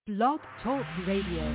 Blog Talk Radio.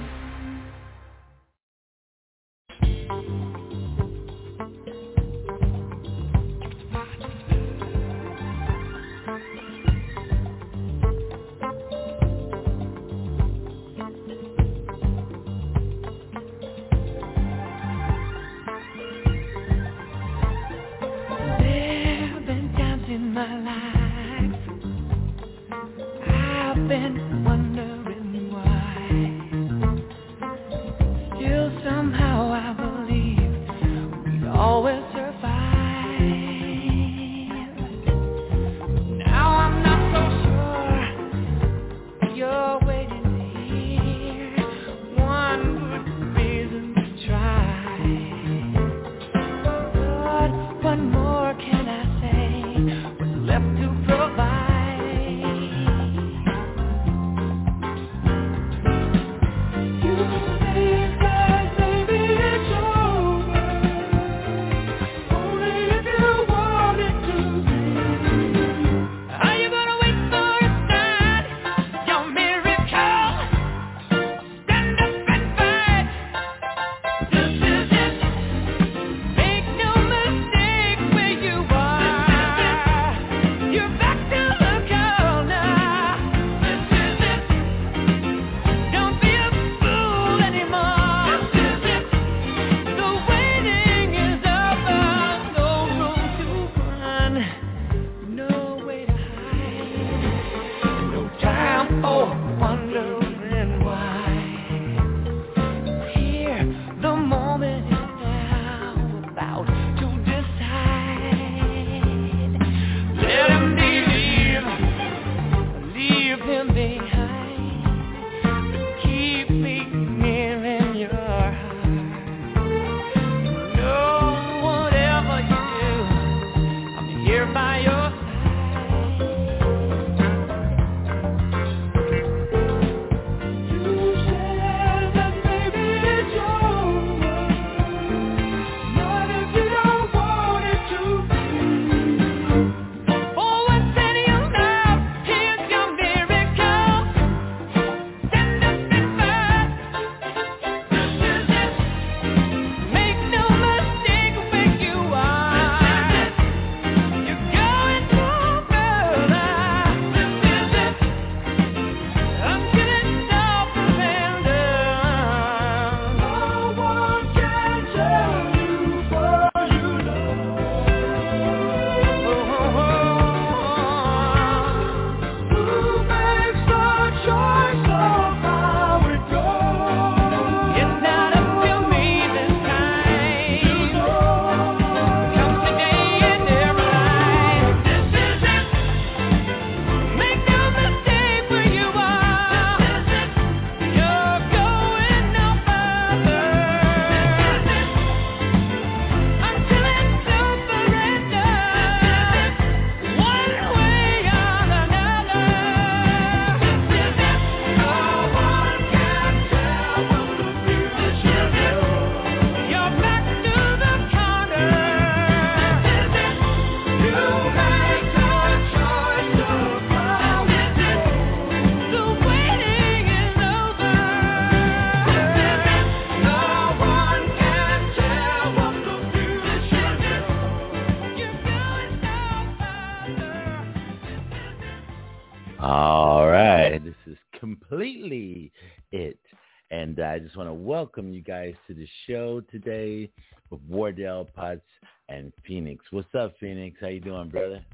I just want to welcome you guys to the show today with Wardell Potts and Phoenix. What's up, Phoenix? How you doing, brother?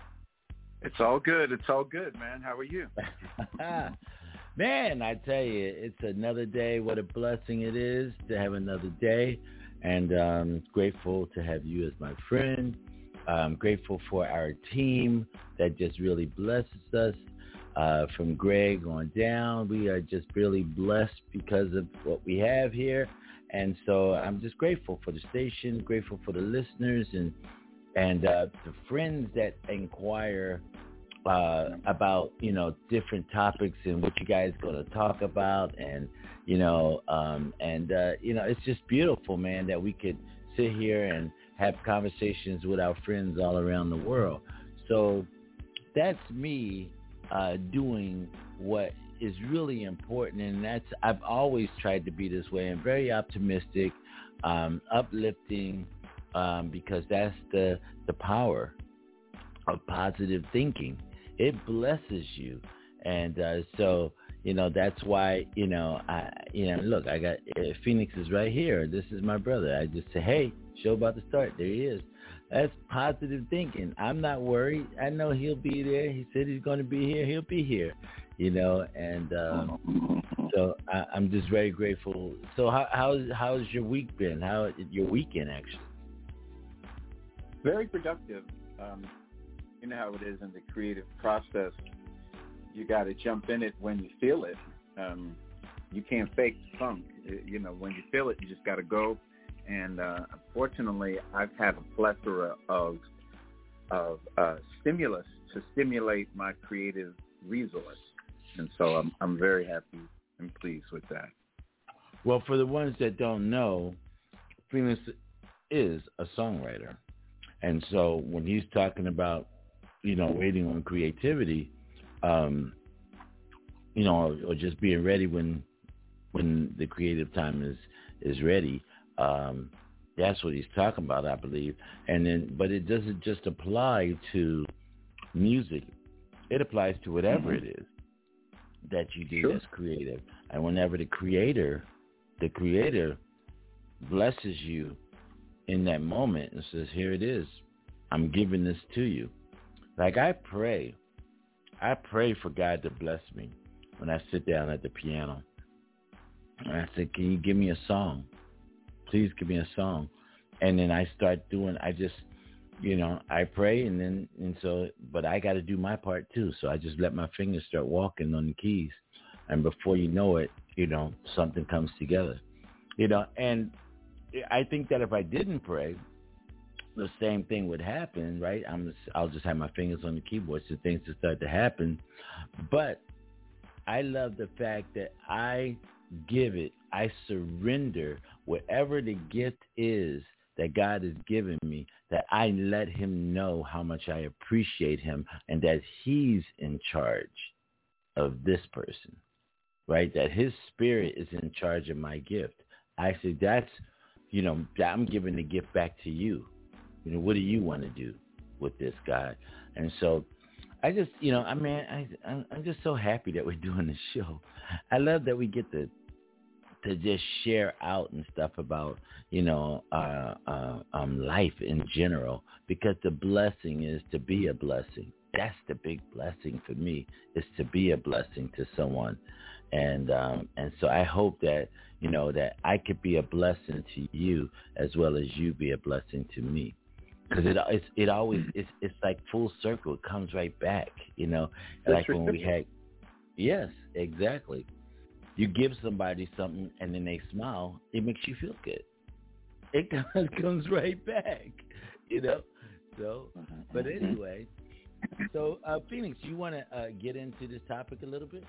It's all good. It's all good, man. How are you? Man, I tell you, it's another day. What a blessing it is to have another day. And I'm grateful to have you as my friend. I'm grateful for our team that just really blesses us. From Greg on down, we are just really blessed because of what we have here. And so I'm just grateful for the station, grateful for the listeners and the friends that inquire about, different topics and what you guys going to talk about. And, it's just beautiful, man, that we could sit here and have conversations with our friends all around the world. So that's me doing what is really important, and I've always tried to be this way. I'm very optimistic, uplifting, because that's the power of positive thinking. It blesses you, and so that's why look, I got Phoenix is right here. This is my brother. I just say, hey, show about to start. There he is. That's positive thinking. I'm not worried. I know he'll be there. He said he's going to be here. He'll be here, and so I'm just very grateful. So how's your week been? How your weekend actually? Very productive. You know how it is in the creative process. You got to jump in it when you feel it. You can't fake the funk. When you feel it, you just got to go. And unfortunately, I've had a plethora of stimulus to stimulate my creative resource, and so I'm very happy and pleased with that. Well, for the ones that don't know, Phoenix is a songwriter, and so when he's talking about waiting on creativity, or just being ready when the creative time is ready. That's what he's talking about, I believe. But it doesn't just apply to music. It applies to whatever it is that you do that's creative. And whenever the creator blesses you in that moment and says, here it is, I'm giving this to you. Like I pray for God to bless me when I sit down at the piano. And I say, can you give me a song? Please give me a song. And then I start doing, I just, I pray but I got to do my part too. So I just let my fingers start walking on the keys. And before you know it, something comes together, and I think that if I didn't pray, the same thing would happen, right? I'll just have my fingers on the keyboard so things will start to happen. But I love the fact that I surrender whatever the gift is that God has given me, that I let him know how much I appreciate him and that he's in charge of this person, right? That his spirit is in charge of my gift. I say, I'm giving the gift back to you. What do you want to do with this, God? And so I just, I'm just so happy that we're doing this show. I love that we get to just share out and stuff about, life in general, because the blessing is to be a blessing. That's the big blessing for me, is to be a blessing to someone. And so I hope that, that I could be a blessing to you as well as you be a blessing to me. Because it always, it's like full circle. It comes right back, like when we had, yes, exactly. You give somebody something and then they smile, it makes you feel good. It comes right back, So, but anyway, so Phoenix, you want to get into this topic a little bit?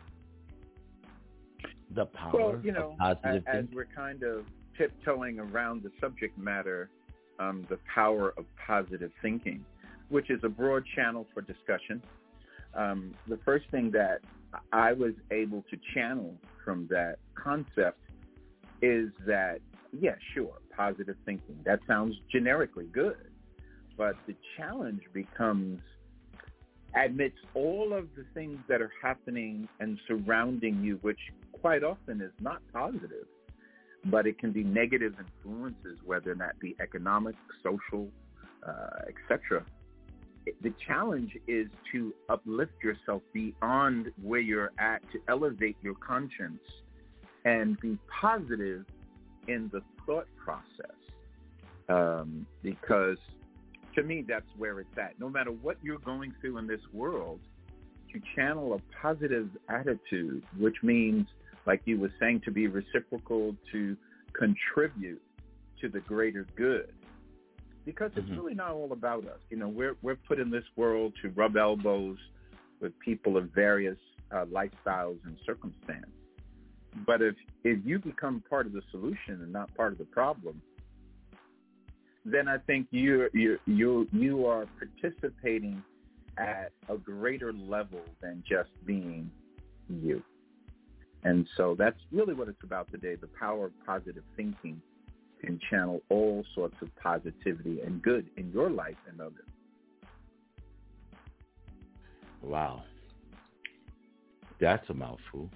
The power of positive as we're kind of tiptoeing around the subject matter, the power of positive thinking, which is a broad channel for discussion. The first thing that I was able to channel from that concept is that, positive thinking. That sounds generically good. But the challenge becomes, amidst all of the things that are happening and surrounding you, which quite often is not positive, but it can be negative influences, whether that be economic, social, etc. The challenge is to uplift yourself beyond where you're at, to elevate your conscience and be positive in the thought process. Because to me, that's where it's at. No matter what you're going through in this world, to channel a positive attitude, which means, like you were saying, to be reciprocal, to contribute to the greater good. Because it's really not all about us. We're put in this world to rub elbows with people of various lifestyles and circumstances. But if you become part of the solution and not part of the problem, then I think you are participating at a greater level than just being you. And so that's really what it's about today. The power of positive thinking can channel all sorts of positivity and good in your life and others. Wow. That's a mouthful.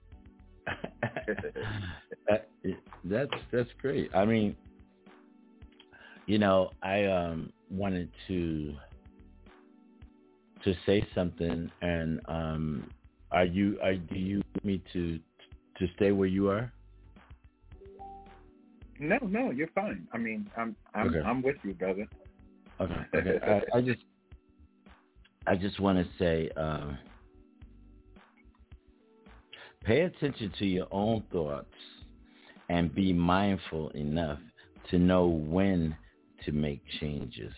That's great. I mean, I wanted to say something, and do you want me to stay where you are? No, you're fine. I mean, I'm with you, brother. Okay. I just want to say, pay attention to your own thoughts and be mindful enough to know when to make changes.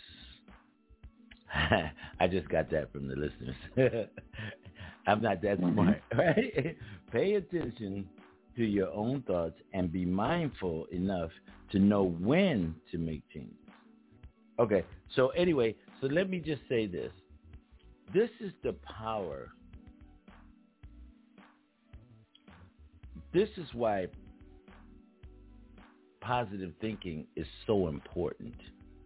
I just got that from the listeners. I'm not that smart, right? Pay attention to your own thoughts and be mindful enough to know when to make changes. Okay, so anyway, so let me just say this. This is the power. This is why positive thinking is so important.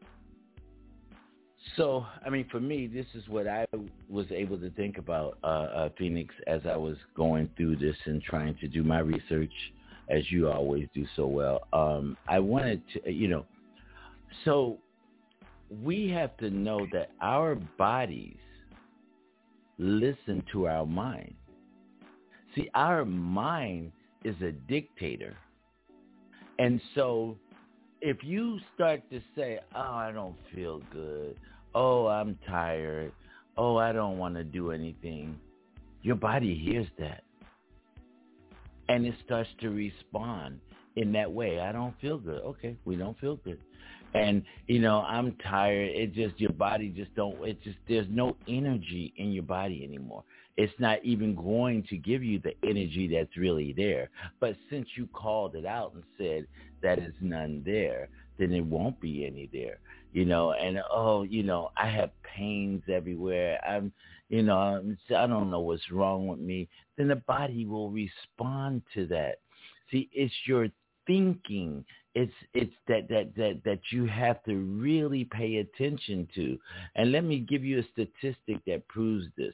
So, I mean, for me, this is what I was able to think about, Phoenix, as I was going through this and trying to do my research, as you always do so well. I wanted to, so we have to know that our bodies listen to our mind. See, our mind is a dictator. And so if you start to say, oh, I don't feel good, oh, I'm tired, oh, I don't want to do anything, your body hears that. And it starts to respond in that way. I don't feel good. Okay, we don't feel good. And, I'm tired. Your body there's no energy in your body anymore. It's not even going to give you the energy that's really there. But since you called it out and said that is none there, then it won't be any there, and, I have pains everywhere. I don't know what's wrong with me. Then the body will respond to that. See, it's your thinking. It's that you have to really pay attention to. And let me give you a statistic that proves this.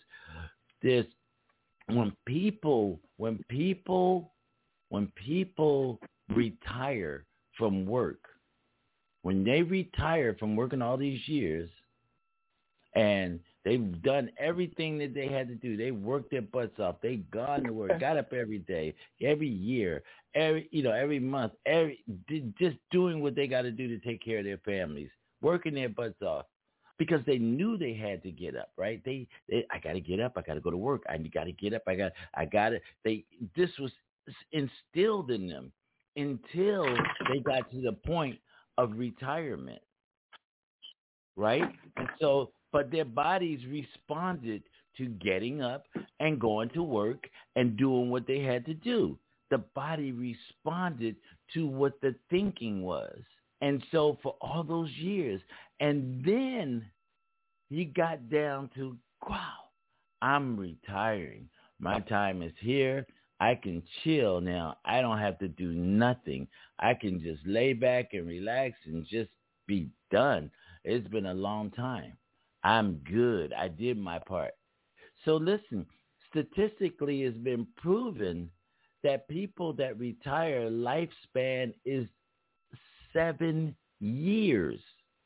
When people retire from work, when they retire from working all these years, and they've done everything that they had to do. They worked their butts off. They gone to work, got up every day, every year, every month, just doing what they got to do to take care of their families, working their butts off, because they knew they had to get up, right? I got to get up. I got to go to work. I got to get up. I got to. This was instilled in them until they got to the point of retirement, right? And so, but their bodies responded to getting up and going to work and doing what they had to do. The body responded to what the thinking was. And so for all those years, and then he got down to, wow, I'm retiring. My time is here. I can chill now. I don't have to do nothing. I can just lay back and relax and just be done. It's been a long time. I'm good. I did my part. So listen, statistically it's been proven that people that retire, lifespan is 7 years.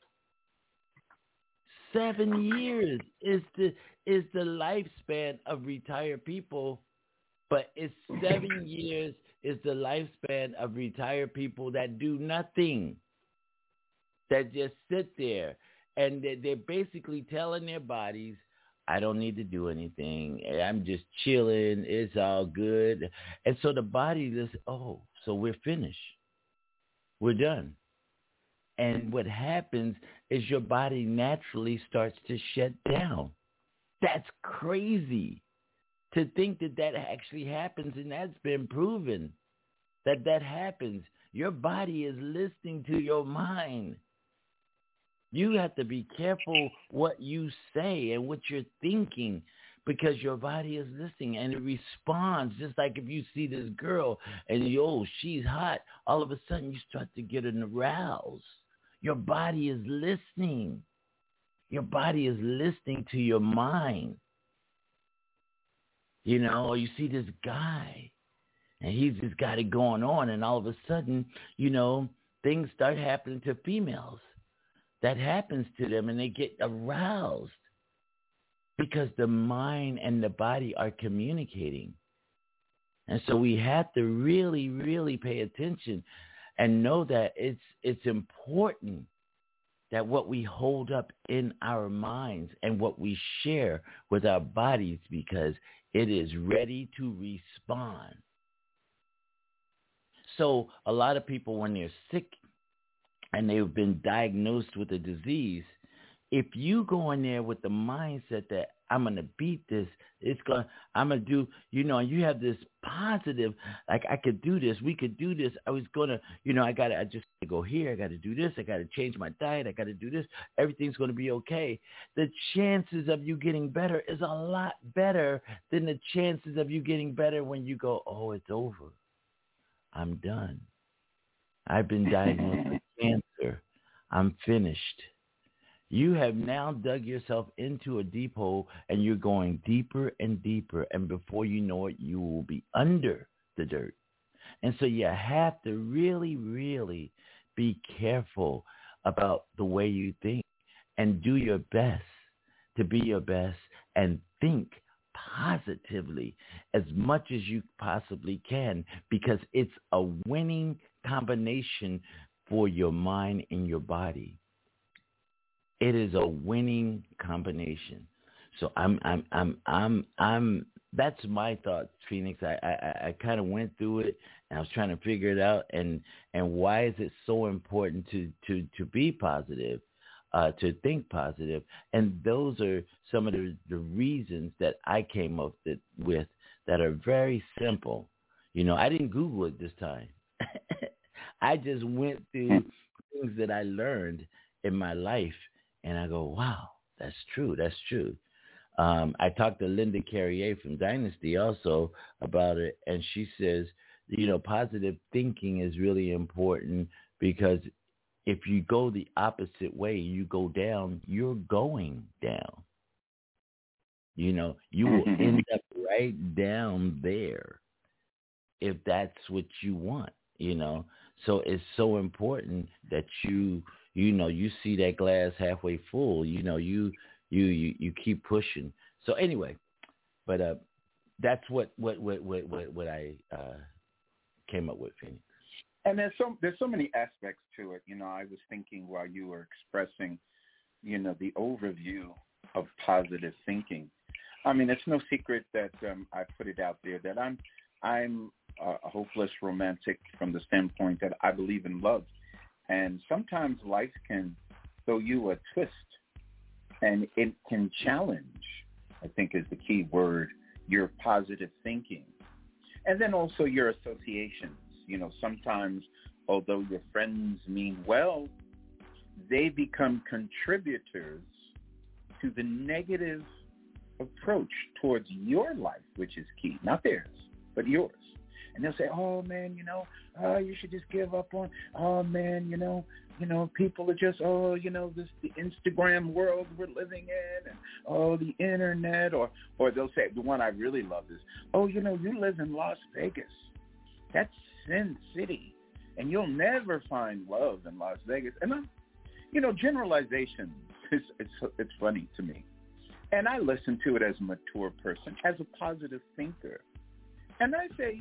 7 years is the lifespan of retired people, but it's 7 years is the lifespan of retired people that do nothing, that just sit there, and they're basically telling their bodies, I don't need to do anything. I'm just chilling. It's all good. And so the body just, oh, so we're finished. We're done. And what happens is your body naturally starts to shut down. That's crazy to think that actually happens, and that's been proven that happens. Your body is listening to your mind. You have to be careful what you say and what you're thinking, because your body is listening and it responds. Just like if you see this girl and she's hot, all of a sudden you start to get an aroused. Your body is listening. Your body is listening to your mind. Or you see this guy and he's just got it going on, and all of a sudden, things start happening to females. That happens to them and they get aroused because the mind and the body are communicating. And so we have to really, really pay attention and know that it's important that what we hold up in our minds and what we share with our bodies, because it is ready to respond. So a lot of people, when they're sick and they've been diagnosed with a disease, if you go in there with the mindset that I'm going to beat this, I'm going to do, and you have this positive, like I could do this, we could do this. I was going to, I just go here. I got to do this. I got to change my diet. I got to do this. Everything's going to be okay. The chances of you getting better is a lot better than the chances of you getting better when you go, oh, it's over. I'm done. I've been diagnosed with cancer. I'm finished. You have now dug yourself into a deep hole, and you're going deeper and deeper, and before you know it, you will be under the dirt. And so you have to really, really be careful about the way you think and do your best to be your best and think positively as much as you possibly can, because it's a winning combination for your mind and your body. It is a winning combination. So that's my thought, Phoenix. I kind of went through it and I was trying to figure it out, and why is it so important to be positive, to think positive. And those are some of the reasons that I came up with that are very simple. I didn't Google it this time. I just went through things that I learned in my life, and I go, wow, that's true. That's true. I talked to Linda Carrier from Dynasty also about it, and she says, positive thinking is really important, because if you go the opposite way, you go down, you're going down. You will end up right down there if that's what you want, So it's so important that you see that glass halfway full, you keep pushing. So anyway, but that's what I came up with, Phoenix. And there's so many aspects to it. I was thinking while you were expressing, the overview of positive thinking. I mean, it's no secret that I put it out there that I'm a hopeless romantic from the standpoint that I believe in love. And sometimes life can throw you a twist, and it can challenge, I think is the key word, your positive thinking. And then also your associations. Sometimes, although your friends mean well, they become contributors to the negative approach towards your life, which is key. Not theirs, but yours. And they'll say, oh, man, you should just give up on, oh, man, people are just, the Instagram world we're living in, and, the internet, or they'll say, the one I really love is, you live in Las Vegas. That's Sin City, and you'll never find love in Las Vegas. And, generalization, it's funny to me. And I listen to it as a mature person, as a positive thinker. And I say,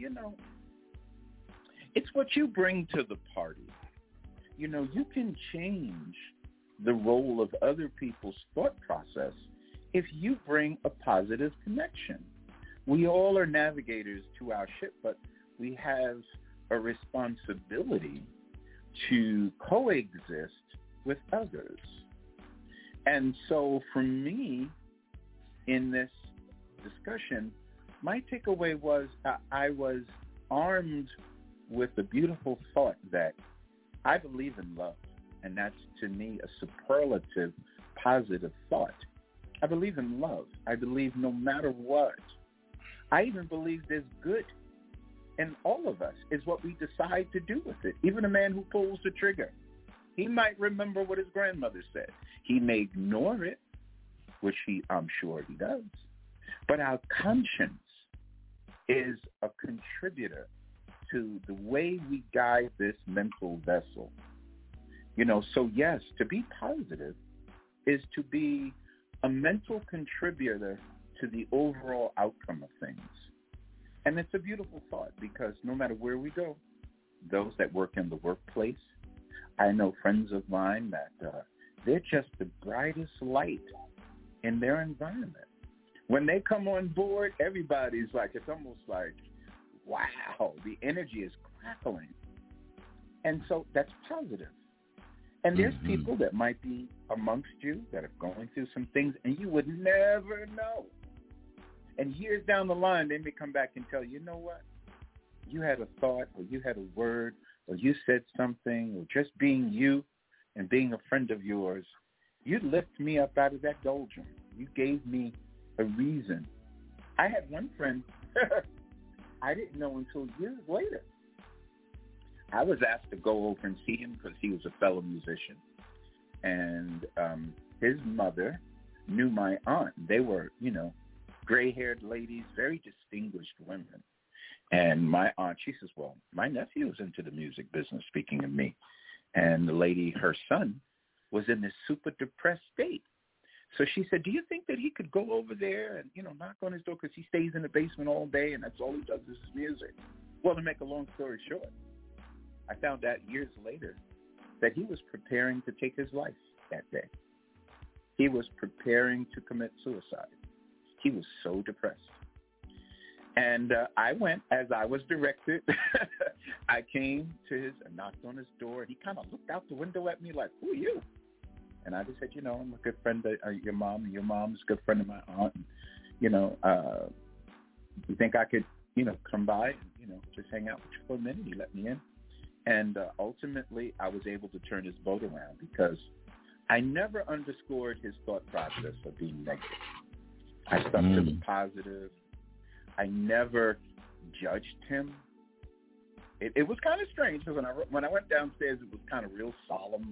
it's what you bring to the party. You can change the role of other people's thought process if you bring a positive connection. We all are navigators to our ship, but we have a responsibility to coexist with others. And so for me, in this discussion, my takeaway was I was armed with the beautiful thought that I believe in love, and that's to me a superlative positive thought. I believe in love. I believe no matter what. I even believe there's good in all of us. Is what we decide to do with it. Even a man who pulls the trigger, he might remember what his grandmother said. He may ignore it, which I'm sure he does. But our conscience is a contributor to the way we guide this mental vessel. So yes, to be positive is to be a mental contributor to the overall outcome of things. And it's a beautiful thought, because no matter where we go, those that work in the workplace, I know friends of mine that they're just the brightest light in their environment. When they come on board, everybody's like, it's almost like, wow, the energy is crackling. And so that's positive. And there's people that might be amongst you that are going through some things, and you would never know. And years down the line, they may come back and tell you, you know what? You had a thought, or you had a word, or you said something, or just being you and being a friend of yours, you lift me up out of that doldrum. You gave me a reason. I had one friend I didn't know until years later. I was asked to go over and see him because he was a fellow musician. And his mother knew my aunt. They were, gray-haired ladies, very distinguished women. And my aunt, she says, well, my nephew was into the music business, speaking of me. And the lady, her son, was in this super depressed state. So she said, do you think that he could go over there and, knock on his door, because he stays in the basement all day and that's all he does is his music? Well, to make a long story short, I found out years later that he was preparing to take his life that day. He was preparing to commit suicide. He was so depressed. And I went as I was directed. I came to I knocked on his door, and he kind of looked out the window at me like, who are you? And I just said, I'm a good friend of your mom, and your mom's a good friend of my aunt. And, you think I could, come by and, just hang out with you for a minute? He let me in. And ultimately, I was able to turn his boat around, because I never underscored his thought process of being negative. I stuck to the positive. I never judged him. It was kind of strange, because when I went downstairs, it was kind of real solemn.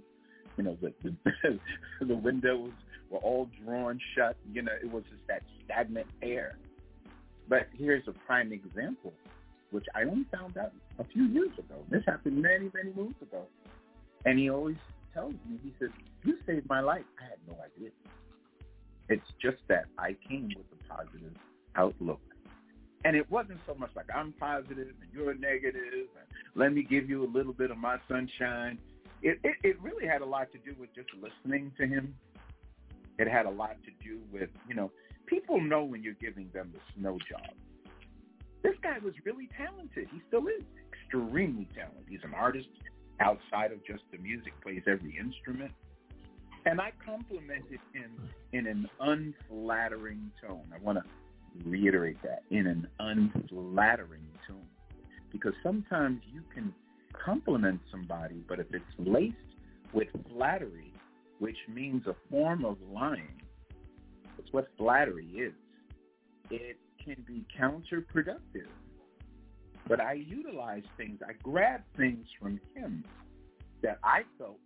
The windows were all drawn shut. It was just that stagnant air. But here's a prime example, which I only found out a few years ago. This happened many, many moons ago. And he always tells me, he says, you saved my life. I had no idea. It's just that I came with a positive outlook. And it wasn't so much like I'm positive and you're negative, and let me give you a little bit of my sunshine. It really had a lot to do with just listening to him. It had a lot to do with, people know when you're giving them the snow job. This guy was really talented. He still is extremely talented. He's an artist outside of just the music, plays every instrument. And I complimented him in an unflattering tone. I want to reiterate that, in an unflattering tone. Because sometimes you can compliment somebody, but if it's laced with flattery, which means a form of lying, that's what flattery is. It can be counterproductive. But I utilized things, I grabbed things from him that I felt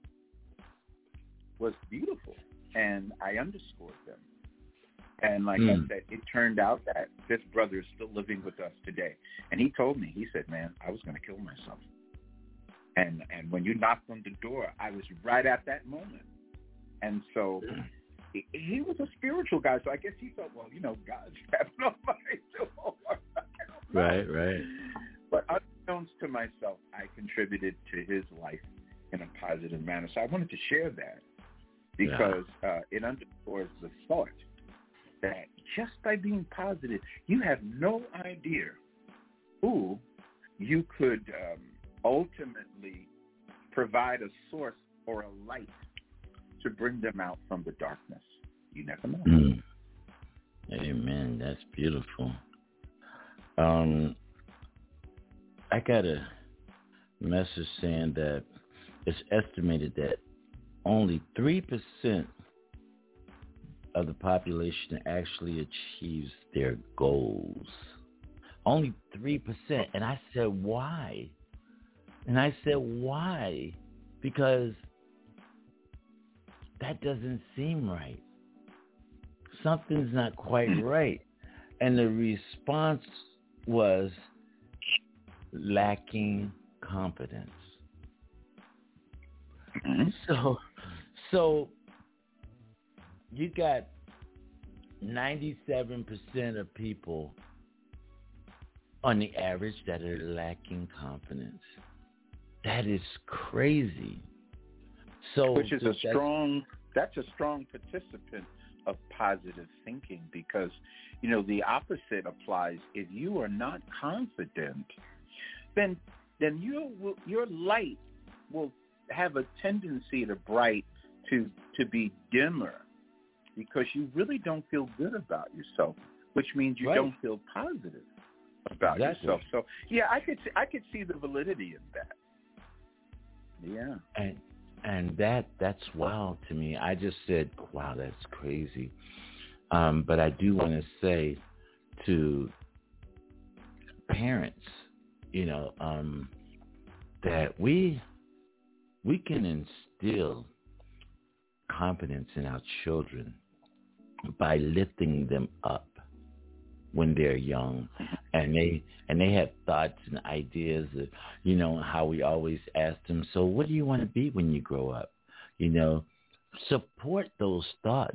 was beautiful, and I underscored them. And like I said, it turned out that this brother is still living with us today. And he told me, he said, man, I was going to kill myself. And when you knocked on the door, I was right at that moment. And so he was a spiritual guy, so I guess he thought, well, God's tapping on my door. Right. But unbeknownst to myself, I contributed to his life in a positive manner. So I wanted to share that because it underscores the thought that just by being positive, you have no idea who you could ultimately provide a source or a light to bring them out from the darkness. You never know. Amen. That's beautiful. I got a message saying that it's estimated that only 3% of the population actually achieves their goals. Only 3%. And I said, why? Because that doesn't seem right. Something's not quite right. And the response was lacking confidence. So you got 97% of people on the average that are lacking confidence. That is crazy. So which is that's a strong participant of positive thinking, because the opposite applies. If you are not confident, then your light will have a tendency to be dimmer, because you really don't feel good about yourself, which means you don't feel positive about yourself. So yeah, I could see the validity in that. Yeah. And that's wild to me. I just said, wow, that's crazy. But I do want to say to parents, that we can instill confidence in our children by lifting them up when they're young, and they have thoughts and ideas of, how we always ask them, so what do you want to be when you grow up? Support those thoughts,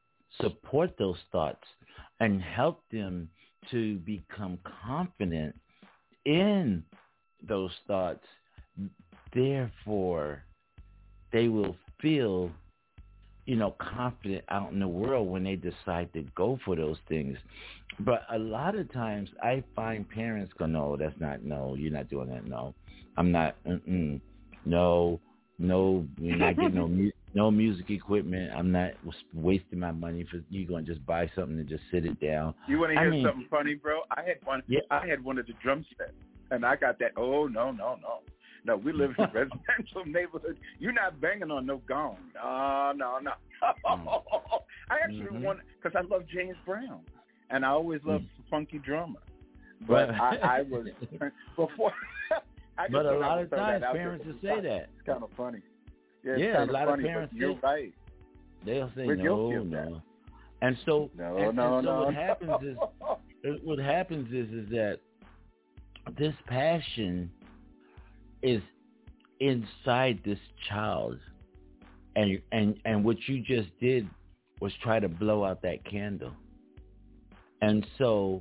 and help them to become confident in those thoughts. Therefore, they will feel confident out in the world when they decide to go for those things. But a lot of times I find parents go, no, you're not doing that. No, I'm not. No, you're not getting no music equipment. I'm not wasting my money for you. Going to just buy something and just sit it down. You want to hear something funny, bro? I had one. Yeah. I had one of the drum sets, and I got that. Oh, no. No, we live in a residential neighborhood. You're not banging on no gong. No. I actually want, because I love James Brown, and I always loved funky drummer. But I was before. But a lot of times parents will say that. It's kind of funny. Yeah, a lot funny, of parents you're say, right. They'll say no. And so, no. what happens is that this passion is inside this child, and what you just did was try to blow out that candle. And so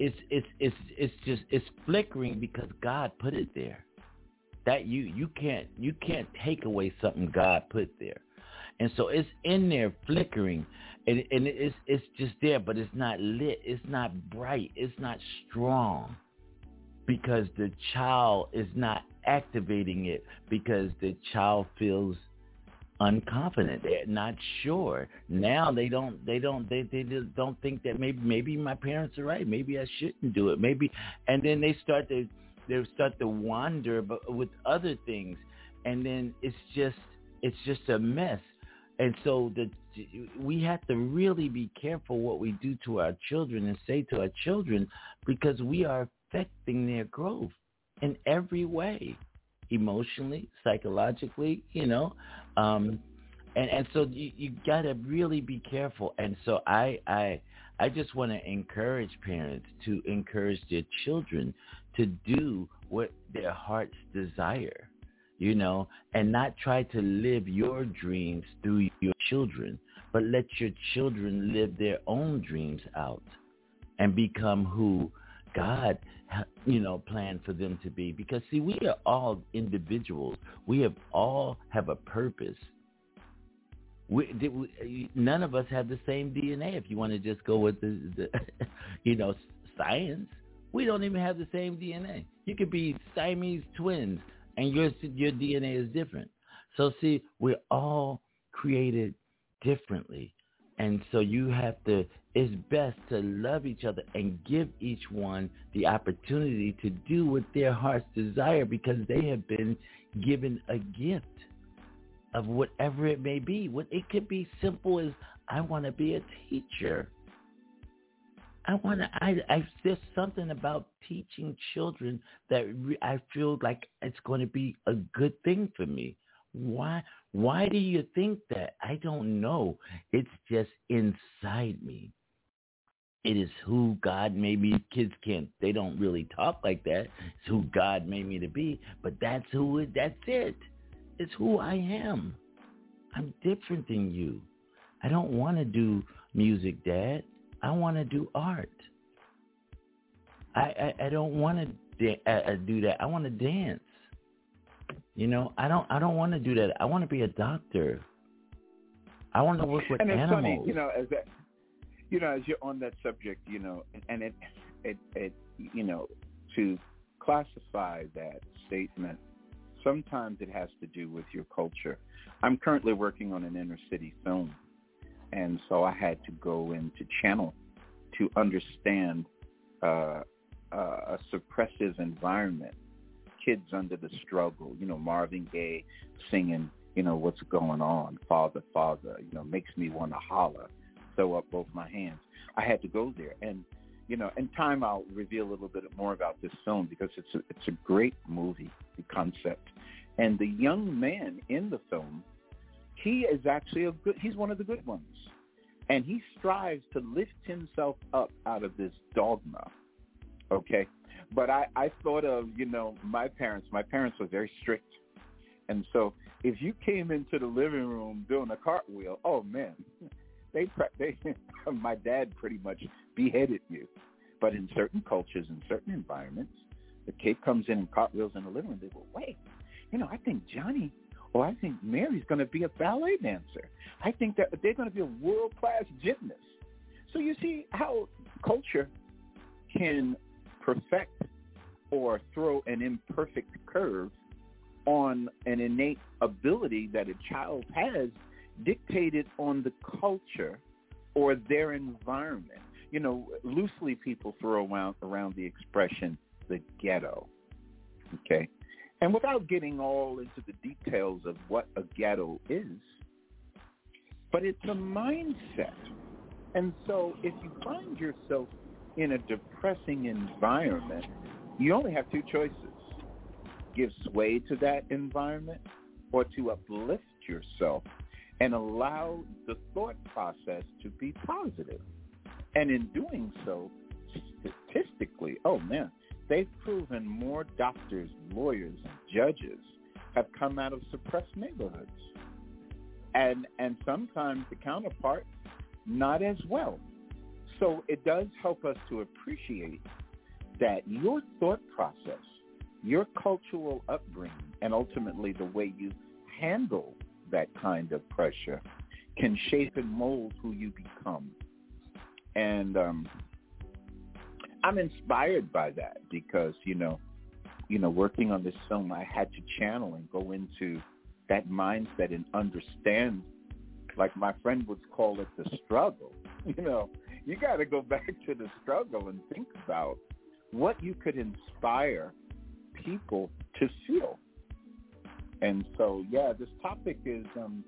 it's flickering because God put it there. That you can't take away something God put there. And so it's in there flickering, and it's just there, but it's not lit, it's not bright, it's not strong, because the child is not activating it, because the child feels unconfident. They're not sure. Now they don't think that maybe my parents are right. Maybe I shouldn't do it. Maybe, and then they start to wander with other things, and then it's just a mess. And so we have to really be careful what we do to our children and say to our children, because we are affecting their growth in every way, emotionally, psychologically, and so you got to really be careful. And so I just want to encourage parents to encourage their children to do what their hearts desire, and not try to live your dreams through your children, but let your children live their own dreams out and become who God, planned for them to be. Because, see, we are all individuals. We all have a purpose. None of us have the same DNA. If you want to just go with the science, we don't even have the same DNA. You could be Siamese twins, and your DNA is different. So, see, we're all created differently. And so it's best to love each other and give each one the opportunity to do what their hearts desire, because they have been given a gift. of whatever it may be. It could be simple as I want to be a teacher. There's something about teaching children that I feel like it's going to be a good thing for me. Why do you think that? I don't know. It's just inside me. It is who God made me. Kids they don't really talk like that. It's who God made me to be, but that's it. It's who I am. I'm different than you. I don't want to do music, Dad. I want to do art. I don't want to do that. I want to dance. You know, I don't want to do that. I want to be a doctor. I want to work with and it's animals. Funny, as you're on that subject, and it to classify that statement, sometimes it has to do with your culture. I'm currently working on an inner city film, and so I had to go into channel to understand a suppressive environment, kids under the struggle, Marvin Gaye singing, what's going on, Father, Father, makes me want to holler, throw up both my hands. I had to go there, and in time I'll reveal a little bit more about this film because it's a great movie, the concept. And the young man in the film, he is actually he's one of the good ones. And he strives to lift himself up out of this dogma, okay? But I thought of, my parents. My parents were very strict. And so if you came into the living room doing a cartwheel, oh, man, my dad pretty much beheaded you. But in certain cultures, in certain environments, the kid comes in and cartwheels in the living room. They go, wait, I think Johnny or I think Mary's going to be a ballet dancer. I think that they're going to be a world-class gymnast. So you see how culture can perfect or throw an imperfect curve on an innate ability that a child has dictated on the culture or their environment. Loosely people throw around the expression, the ghetto, okay? And without getting all into the details of what a ghetto is, but it's a mindset. And so if you find yourself in a depressing environment, you only have two choices. Give sway to that environment or to uplift yourself and allow the thought process to be positive. And in doing so, statistically, oh man, they've proven more doctors, lawyers, and judges have come out of suppressed neighborhoods. And sometimes the counterpart, not as well. So it does help us to appreciate that your thought process, your cultural upbringing, and ultimately the way you handle that kind of pressure can shape and mold who you become. And I'm inspired by that because, working on this film, I had to channel and go into that mindset and understand, like my friend would call it, the struggle. You got to go back to the struggle and think about what you could inspire people to feel. And so, this topic is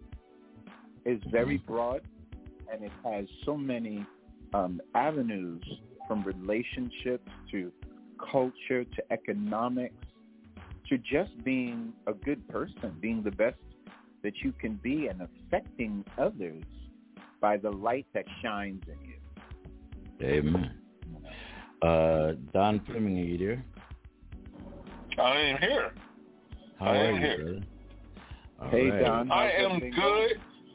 very broad, and it has so many avenues, from relationships to culture to economics to just being a good person, being the best that you can be and affecting others by the light that shines in you. Amen. Don Fleming, are you there? I am here. How are you, brother? Hey, right. Don. I am good.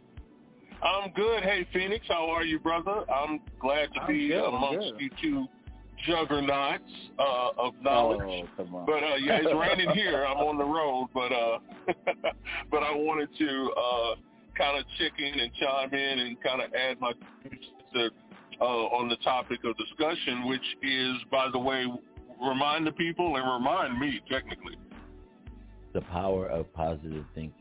I'm good. Hey, Phoenix, how are you, brother? I'm glad to be amongst you two juggernauts of knowledge. Oh, come on. But it's raining here. I'm on the road, but I wanted to kind of check in and chime in and kind of add my to on the topic of discussion, which is, by the way, remind the people and remind me technically. The power of positive thinking.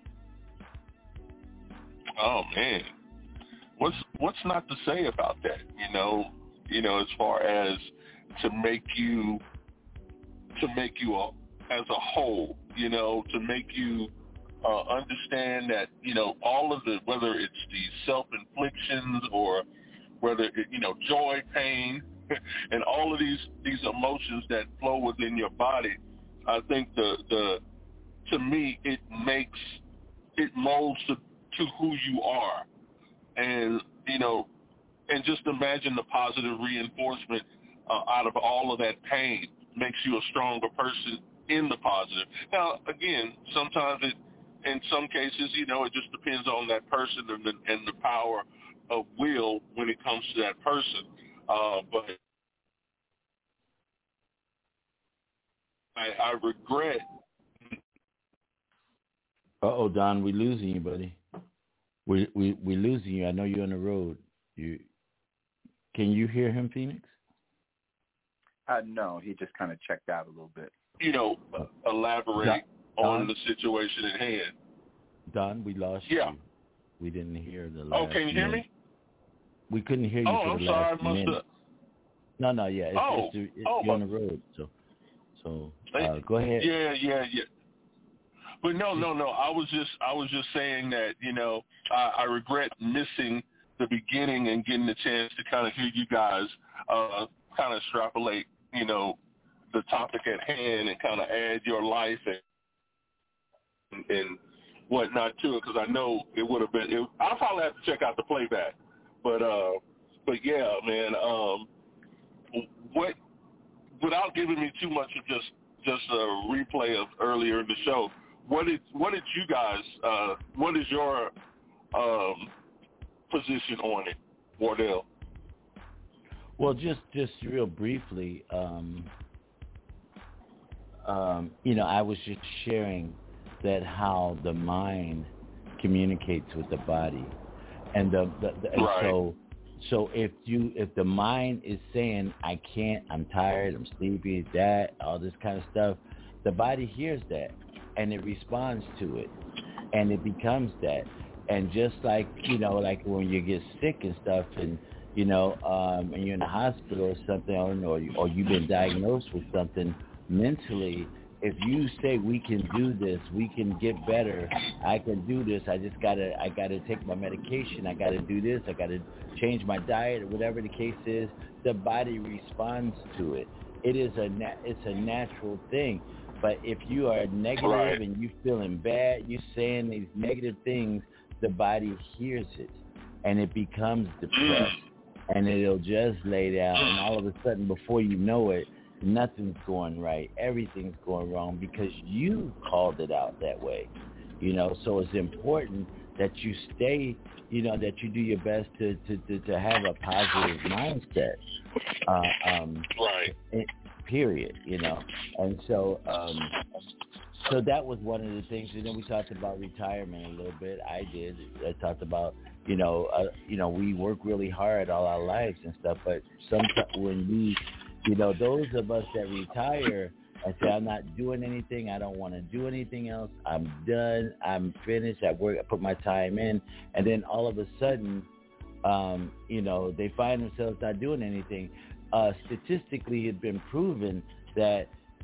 Oh man. What's not to say about that? As far as to make you as a whole, to make you understand that, all of the, whether it's the self-inflictions or whether, joy, pain, and all of these emotions that flow within your body, I think to me, it molds to who you are. And, and just imagine the positive reinforcement out of all of that pain makes you a stronger person in the positive. Now, again, sometimes in some cases, it just depends on that person and the power of will when it comes to that person. But I regret. Don, we're losing you, buddy. We're losing you. I know you're on the road. Can you hear him, Phoenix? No, he just kind of checked out a little bit. Elaborate on the situation at hand. Don, we lost you. We didn't hear the last. Oh, can you hear me? We couldn't hear you for the last minute. No, yeah. You're on the road, so go ahead. Yeah. But no. I was just saying that I regret missing the beginning and getting the chance to kind of hear you guys kind of extrapolate, the topic at hand and kind of add your life and whatnot to it, because I know it would have been. I'll probably have to check out the playback, but yeah, man. What, without giving me too much of just a replay of earlier in the show, what did you guys? What is your position on it, Wardell? Well, just real briefly, I was just sharing that how the mind communicates with the body, and right. so if the mind is saying I can't, I'm tired, I'm sleepy, that all this kind of stuff, the body hears that and it responds to it, and it becomes that. And just like like when you get sick and stuff, and and you're in the hospital or something, or you've been diagnosed with something mentally, if you say we can do this, we can get better, I can do this, I gotta take my medication, I gotta do this, I gotta change my diet, or whatever the case is, the body responds to it. It's a natural thing. But if you are negative right. and you feeling bad, you saying these negative things, the body hears it and it becomes depressed, and it'll just lay down, and all of a sudden, before you know it, nothing's going right, everything's going wrong because you called it out that way. So it's important that you stay, that you do your best to have a positive mindset. Right. Period. And so so that was one of the things. And then we talked about retirement a little bit. I talked about we work really hard all our lives and stuff, but sometimes when we those of us that retire and say, I'm not doing anything, I don't want to do anything else, I'm done, I'm finished at work, I put my time in, and then all of a sudden they find themselves not doing anything. Statistically, it's been proven that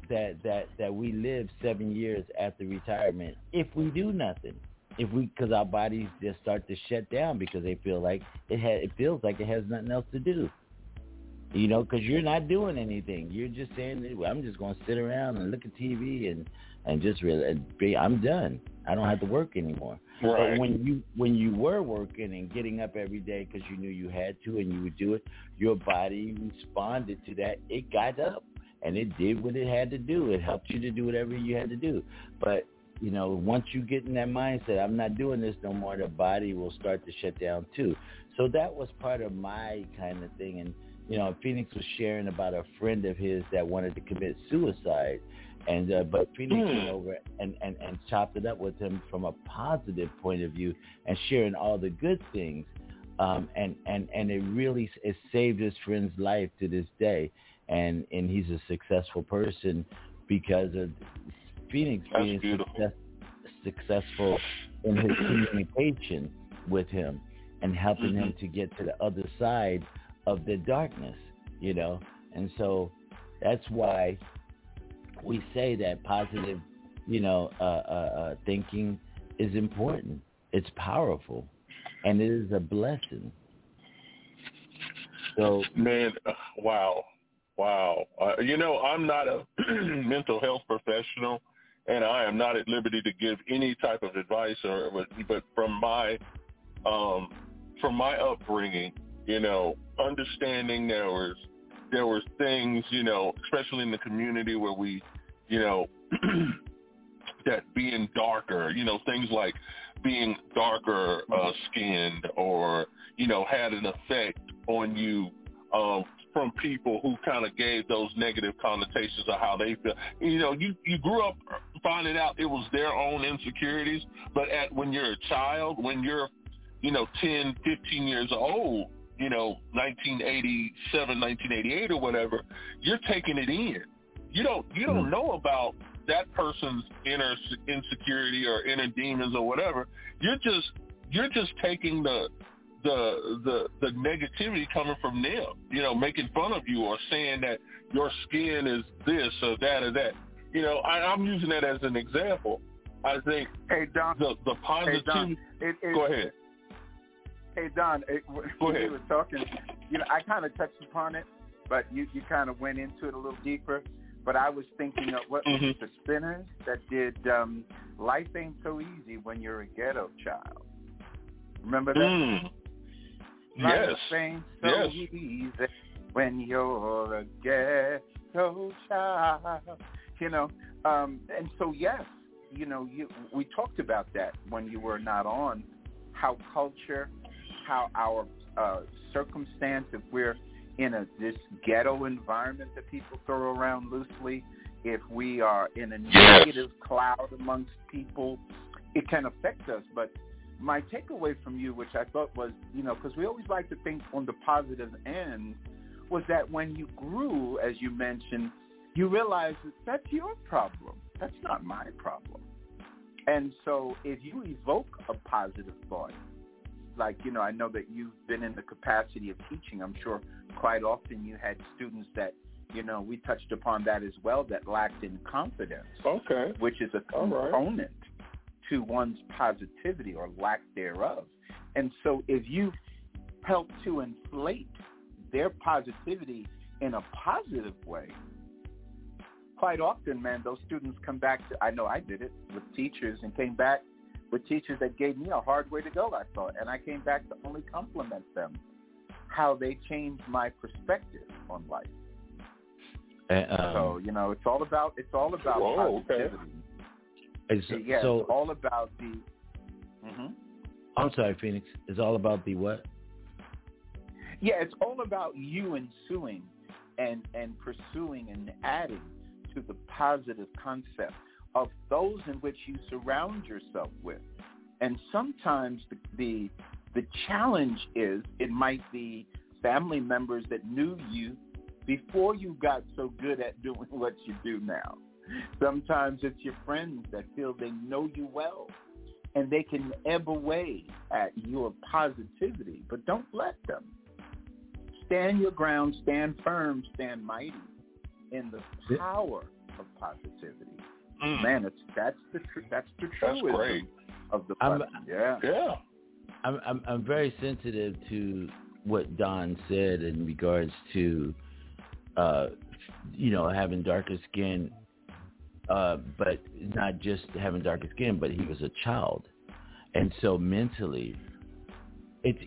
we live 7 years after retirement if we do nothing. Because our bodies just start to shut down because they feel like it feels like it has nothing else to do. Because you're not doing anything. You're just saying, I'm just going to sit around and look at TV and just really, I'm done. I don't have to work anymore. Right. But when you were working and getting up every day because you knew you had to and you would do it, your body responded to that. It got up and it did what it had to do. It helped you to do whatever you had to do. But once you get in that mindset, I'm not doing this no more, the body will start to shut down too. So that was part of my kind of thing. And Phoenix was sharing about a friend of his that wanted to commit suicide, and but Phoenix went over and chopped it up with him from a positive point of view and sharing all the good things, and it saved his friend's life to this day, and he's a successful person because of Phoenix being successful in his communication with him and helping him to get to the other side of the darkness, and so that's why we say that positive, thinking is important. It's powerful, and it is a blessing. So, man, wow. I'm not a mental health professional, and I am not at liberty to give any type of advice, but from my upbringing, understanding there was things, especially in the community where we, that being darker, things like being darker skinned or, had an effect on you from people who kind of gave those negative connotations of how they feel. You grew up finding out it was their own insecurities, but when you're a child, when you're, 10, 15 years old, 1987, 1988 or whatever, you're taking it in. You don't know about that person's inner insecurity or inner demons or whatever. You're just taking the negativity coming from them, making fun of you or saying that your skin is this or that or that. I'm using that as an example. I think Don, the positivity. Go ahead. Hey, Don, when you were talking, I kind of touched upon it, but you kind of went into it a little deeper. But I was thinking of what was the Spinners that did Life Ain't So Easy When You're a Ghetto Child. Remember that? Yes. Life ain't so easy when you're a ghetto child. And so, yes, we talked about that when you were not on, how culture, how our circumstance, if we're in this ghetto environment that people throw around loosely, if we are in a negative cloud amongst people, it can affect us. But my takeaway from you, which I thought was, because we always like to think on the positive end, was that when you grew, as you mentioned, you realized that's your problem. That's not my problem. And so if you evoke a positive thought, like, I know that you've been in the capacity of teaching. I'm sure quite often you had students that, we touched upon that as well, that lacked in confidence, which is a component to one's positivity or lack thereof. And so if you help to inflate their positivity in a positive way, quite often, man, those students come back to, I know I did it with teachers and came back with teachers that gave me a hard way to go, I thought, and I came back to only compliment them, how they changed my perspective on life. So, it's all about positivity. It's all about the... I'm sorry, Phoenix. It's all about the what? Yeah, it's all about you ensuing and pursuing and adding to the positive concept of those in which you surround yourself with. And sometimes the challenge is it might be family members that knew you before you got so good at doing what you do now. Sometimes it's your friends that feel they know you well and they can ebb away at your positivity, but don't let them. Stand your ground, stand firm, stand mighty in the power of positivity. Man, that's the truism of the blessing. Yeah. I'm very sensitive to what Don said in regards to having darker skin, but not just having darker skin, but he was a child, and so mentally, it's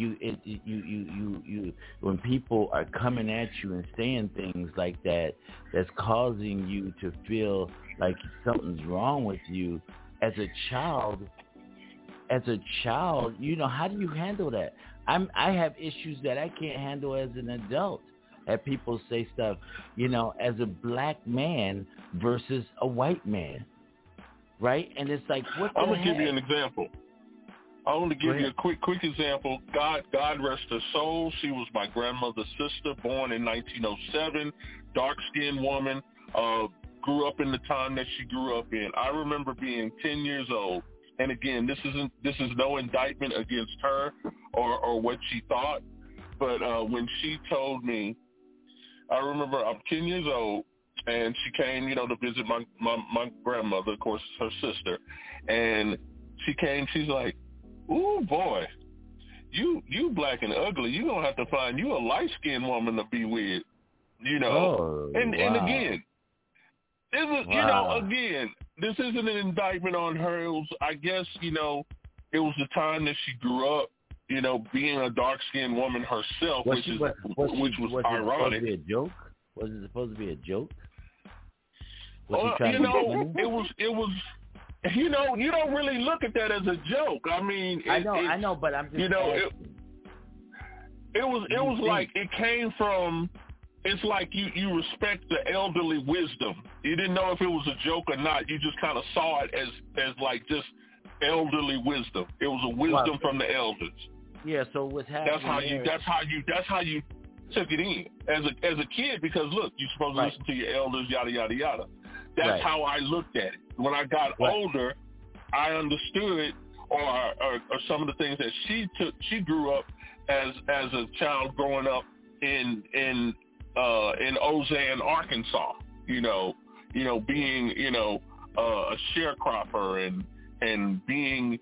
you when people are coming at you and saying things like that, that's causing you to feel like something's wrong with you. As a child, how do you handle that? I have issues that I can't handle as an adult. That people say stuff, as a black man versus a white man, right? And it's like, what the I'm gonna heck? give you an example. I want to give you a quick example. God rest her soul. She was my grandmother's sister, born in 1907, dark-skinned woman, grew up in the time that she grew up in. I remember being 10 years old, and again, this is no indictment against her or what she thought, but when she told me, I remember I'm 10 years old, and she came, to visit my grandmother, of course, her sister, and she came. She's like, "Ooh, boy, you black and ugly. You gonna have to find you a light skinned woman to be with." You know, Oh, and again, this is wow. this isn't an indictment on her. It was, I guess, it was the time that she grew up. Being a dark skinned woman herself, which was ironic. Supposed to be a joke? Was it supposed to be a joke? It was. You don't really look at that as a joke. I mean, I know, but I'm just asking. It was like it came from. It's like you respect the elderly wisdom. You didn't know if it was a joke or not. You just kind of saw it as like just elderly wisdom. It was a wisdom from the elders. Yeah. So what's happening? That's how you took it in as a kid, because look, you're supposed to listen to your elders, yada yada yada. That's how I looked at it. When I got older, I understood, or some of the things that she grew up as a child growing up in Ozan, Arkansas. Being a sharecropper and being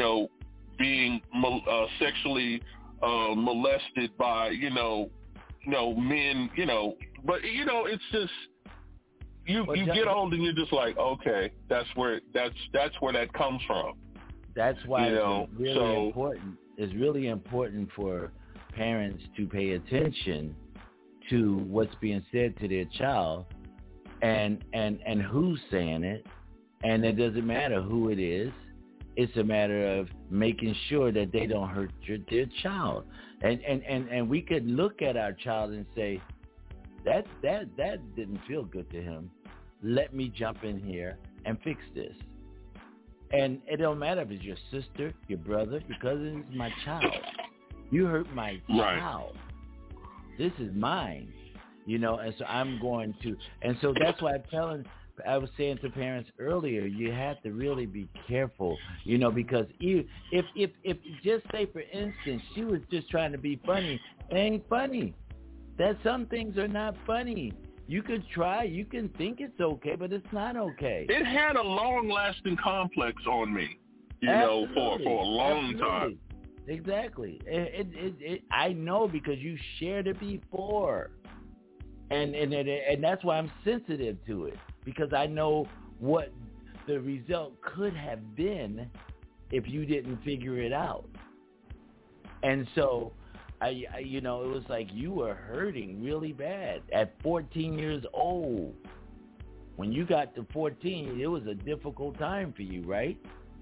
sexually molested by men. But it's just. You get old and you're just like, okay, that's where that comes from. That's why it's really important. It's really important for parents to pay attention to what's being said to their child, and who's saying it, and it doesn't matter who it is. It's a matter of making sure that they don't hurt their child, and we could look at our child and say, that didn't feel good to him. Let me jump in here and fix this. And it don't matter if it's your sister, your brother, your cousin. It's my child. You hurt my child. This is mine. And so I'm going to. And so that's why I was saying to parents earlier, you have to really be careful, because if just say, for instance, she was just trying to be funny, it ain't funny. That some things are not funny. You could try, you can think it's okay, but it's not okay. It had a long-lasting complex on me, for a long time. Exactly. I know, because you shared it before, and that's why I'm sensitive to it, because I know what the result could have been if you didn't figure it out. And so. It was like you were hurting really bad at 14 years old. When you got to 14, it was a difficult time for you, right?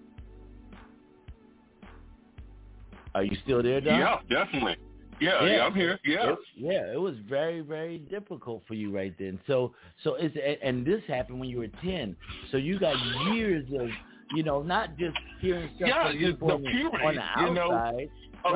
Are you still there, Don? Yeah, definitely. Yeah, I'm here. Yeah. It was very, very difficult for you right then. So and this happened when you were 10. So you got years of, not just hearing stuff from people on the outside.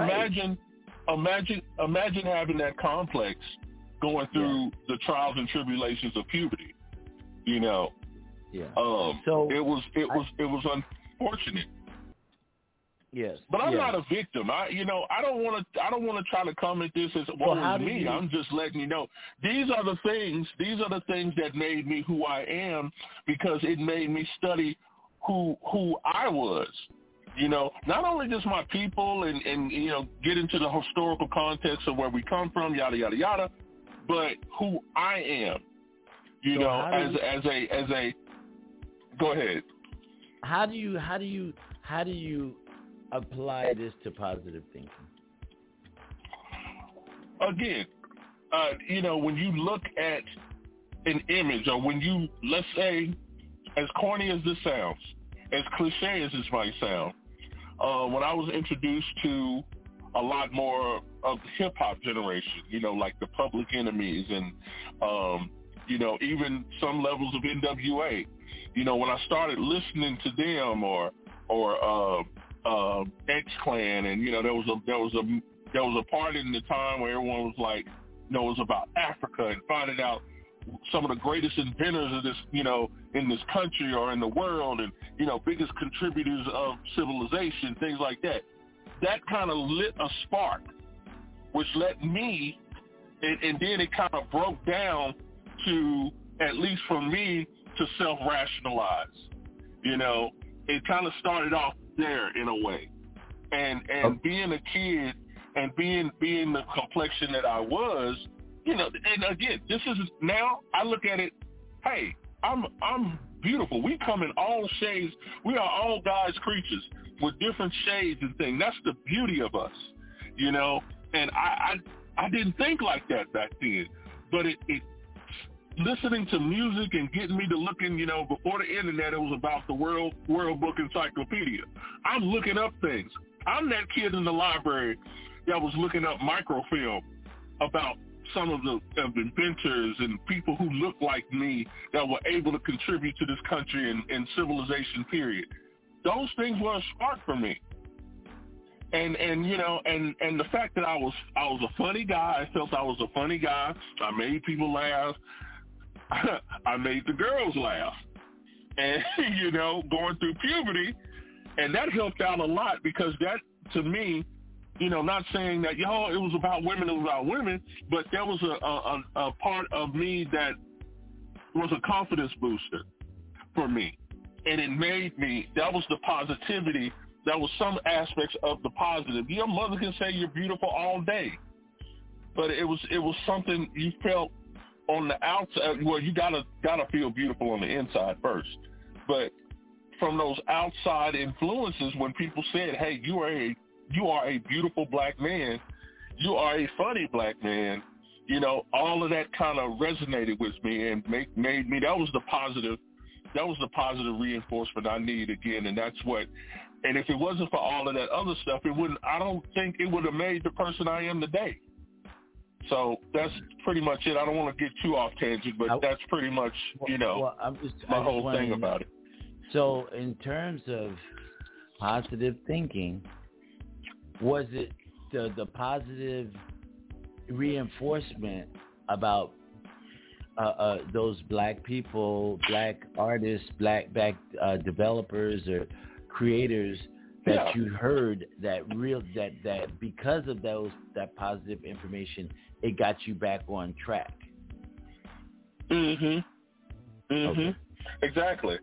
Imagine having that complex going through the trials and tribulations of puberty. So it was unfortunate. Yes. But I'm not a victim. I don't want to try to come at this as was me. I'm just letting you know these are the things that made me who I am, because it made me study who I was. Not only just my people and get into the historical context of where we come from, yada yada yada, but who I am. As a. Go ahead. How do you apply this to positive thinking? Again, when you look at an image, or when you, let's say, as corny as this sounds, as cliche as this might sound, when I was introduced to a lot more of the hip-hop generation, like the Public Enemies and, even some levels of NWA, when I started listening to them or X-Clan, and, there was a part in the time where everyone was like, it was about Africa and finding out some of the greatest inventors of this, in this country or in the world, and, biggest contributors of civilization, things like that. That kind of lit a spark, which let me, and then it kind of broke down to, at least for me, to self-rationalize. It kind of started off, there in a way. And being a kid and being the complexion that I was, you know, and again, this is now I look at it, hey, I'm beautiful. We come in all shades. We are all God's creatures with different shades and things. That's the beauty of us, you know. And I didn't think like that back then, but it listening to music and getting me to looking, you know, before the internet, it was about the World Book Encyclopedia. I'm looking up things. I'm that kid in the library that was looking up microfilm about some of the inventors and people who looked like me that were able to contribute to this country and civilization period. Those things were a spark for me. And you know, and the fact that I was a funny guy, I felt I was a funny guy. I made people laugh. I made the girls laugh. And, you know, going through puberty, and that helped out a lot because that, to me, you know, not saying that, yo, it was about women, but there was a part of me that was a confidence booster for me. And it made me, that was the positivity, that was some aspects of the positive. Your mother can say you're beautiful all day, but it was something you felt on the outside. Well, you gotta feel beautiful on the inside first. But from those outside influences, when people said, hey, you are a beautiful black man, you are a funny black man, you know, all of that kind of resonated with me and made me, that was the positive reinforcement I need again. And that's what, and if it wasn't for all of that other stuff, I don't think it would have made the person I am today. So that's pretty much it. I don't want to get too off tangent, but that's pretty much, you know, my whole thing about it. So in terms of positive thinking, was it the positive reinforcement about those black people, black artists, black developers or creators that you heard that because of that positive information, it got you back on track? Okay. Exactly.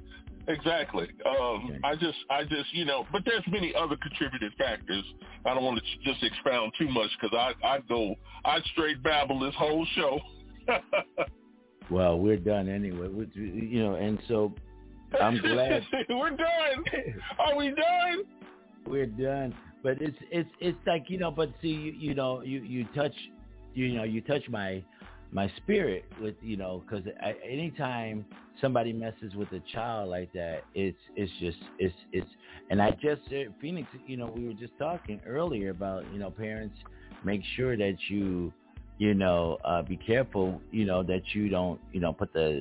I just, you know, but there's many other contributing factors. I don't want to just expound too much because I'd straight babble this whole show. Well, we're done anyway. You know, and so I'm glad we're done. Are we done? We're done. But it's like, you know, but see, you touch my spirit with, you know, because anytime somebody messes with a child like that, it's and I just said, Phoenix, you know, we were just talking earlier about, you know, parents make sure that you know, be careful, you know, that you don't, you know, put the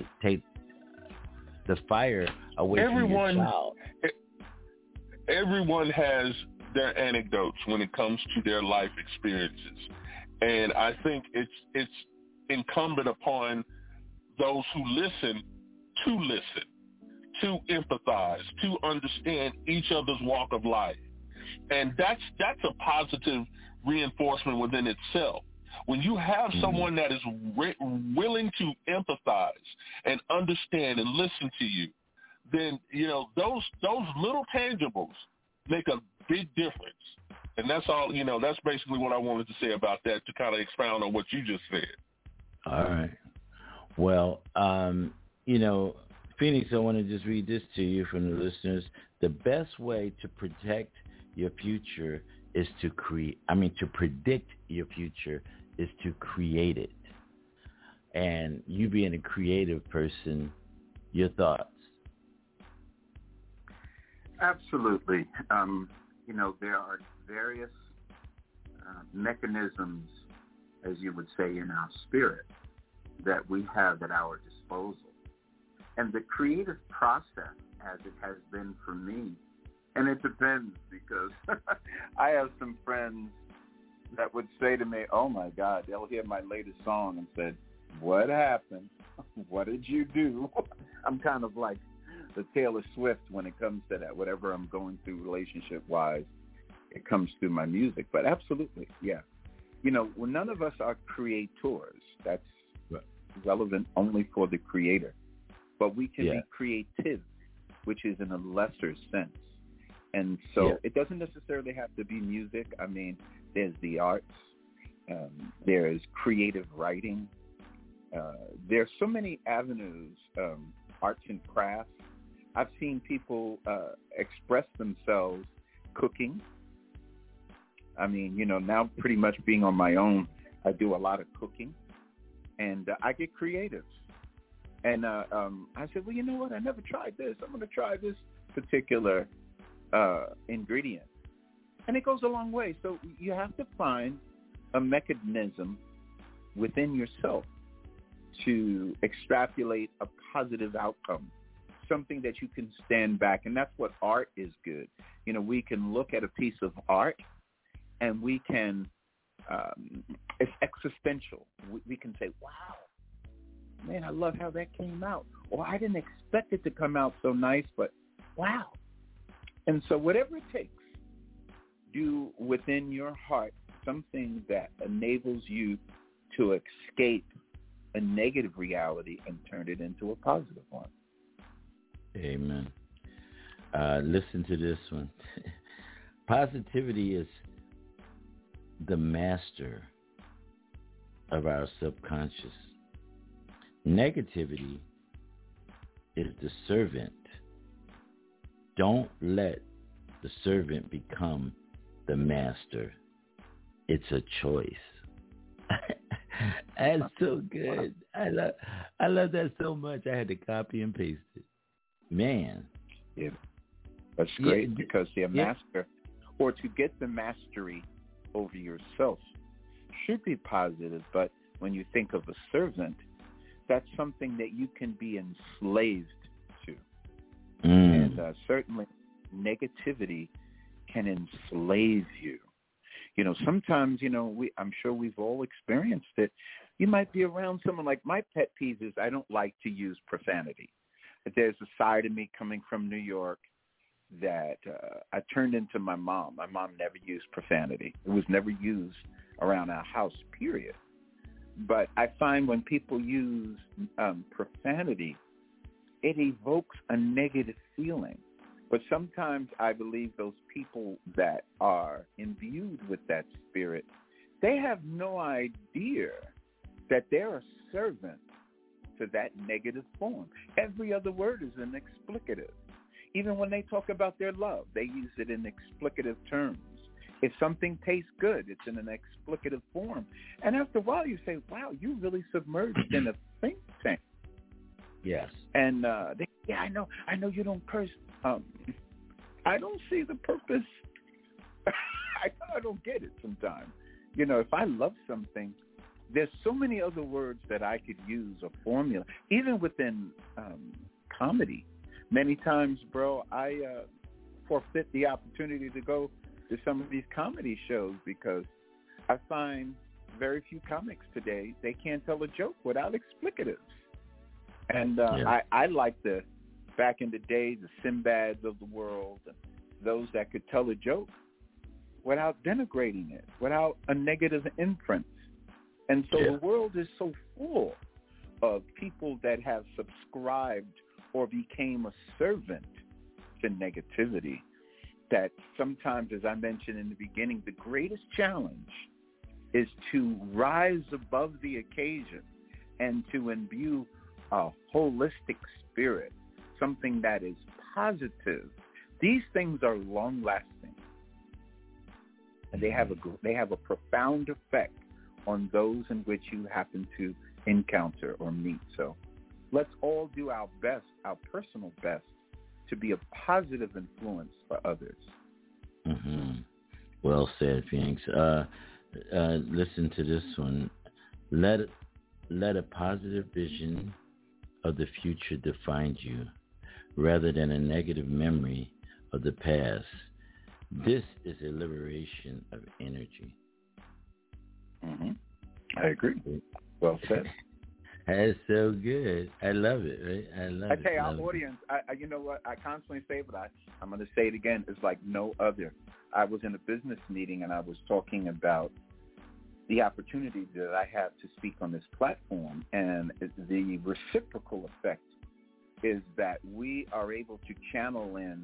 fire away from your child. Everyone has their anecdotes when it comes to their life experiences. And I think it's incumbent upon those who listen, to empathize, to understand each other's walk of life. And that's a positive reinforcement within itself. When you have someone that is willing to empathize and understand and listen to you, then, you know, those little tangibles make a big difference. And that's all, you know, that's basically what I wanted to say about that, to kind of expound on what you just said. All right. Well, you know, Phoenix, I want to just read this to you from the listeners. The best way to protect your future is to predict your future is to create it. And you being a creative person, your thoughts? Absolutely. You know, there are various mechanisms, as you would say, in our spirit that we have at our disposal. And the creative process, as it has been for me, and it depends because I have some friends that would say to me, oh my God, they'll hear my latest song and said, what happened? What did you do? I'm kind of like the Taylor Swift when it comes to that. Whatever I'm going through relationship-wise, it comes through my music. But absolutely, yeah. You know, well, none of us are creators. That's relevant only for the creator. But we can be creative, which is in a lesser sense. And so it doesn't necessarily have to be music. I mean, there's the arts. There's creative writing. There's so many avenues, arts and crafts. I've seen people express themselves cooking. I mean, now pretty much being on my own, I do a lot of cooking, and I get creative. And I said, well, you know what? I never tried this. I'm going to try this particular ingredient. And it goes a long way. So you have to find a mechanism within yourself to extrapolate a positive outcome, something that you can stand back. And that's what art is good. We can look at a piece of art and we can, it's existential. We can say, wow, man, I love how that came out. Or I didn't expect it to come out so nice, but wow. And so whatever it takes, do within your heart something that enables you to escape a negative reality and turn it into a positive one. Amen. Listen to this one. Positivity is the master of our subconscious. Negativity is the servant. Don't let the servant become the master. It's a choice. That's so good. I love that so much. I had to copy and paste it. Man. Yeah. That's great because the master, or to get the mastery over yourself, should be positive. But when you think of a servant, that's something that you can be enslaved to. And certainly negativity can enslave you. Sometimes, I'm sure we've all experienced it. You might be around someone, like my pet peeve is I don't like to use profanity. There's a side of me coming from New York that I turned into my mom. My mom never used profanity. It was never used around our house, period. But I find when people use profanity, it evokes a negative feeling. But sometimes I believe those people that are imbued with that spirit, they have no idea that they're a servant to that negative form. Every other word is an explicative. Even when they talk about their love, they use it in explicative terms. If something tastes good, it's in an explicative form. And after a while, you say, wow, you really submerged in a think tank. Yes. And I know you don't curse. I don't see the purpose. I don't get it sometimes. If I love something, there's so many other words that I could use, a formula. Even within comedy, many times, bro, I forfeit the opportunity to go to some of these comedy shows because I find very few comics today, they can't tell a joke without explicatives. And I like back in the day, the Sinbads of the world, and those that could tell a joke without denigrating it, without a negative imprint. And so the world is so full of people that have subscribed or became a servant to negativity that sometimes, as I mentioned in the beginning, the greatest challenge is to rise above the occasion and to imbue a holistic spirit, something that is positive. These things are long-lasting, and they have a profound effect on those in which you happen to encounter or meet. So let's all do our best, our personal best, to be a positive influence for others. Mm-hmm. Well said, Phoenix. Listen to this one. Let a positive vision of the future define you, rather than a negative memory of the past. This is a liberation of energy. Mm-hmm. I agree. Well said. That's so good. I love it, right? I love it. I tell you, our audience, you know what? I constantly say it, but I'm going to say it again. It's like no other. I was in a business meeting, and I was talking about the opportunity that I have to speak on this platform, and the reciprocal effect is that we are able to channel in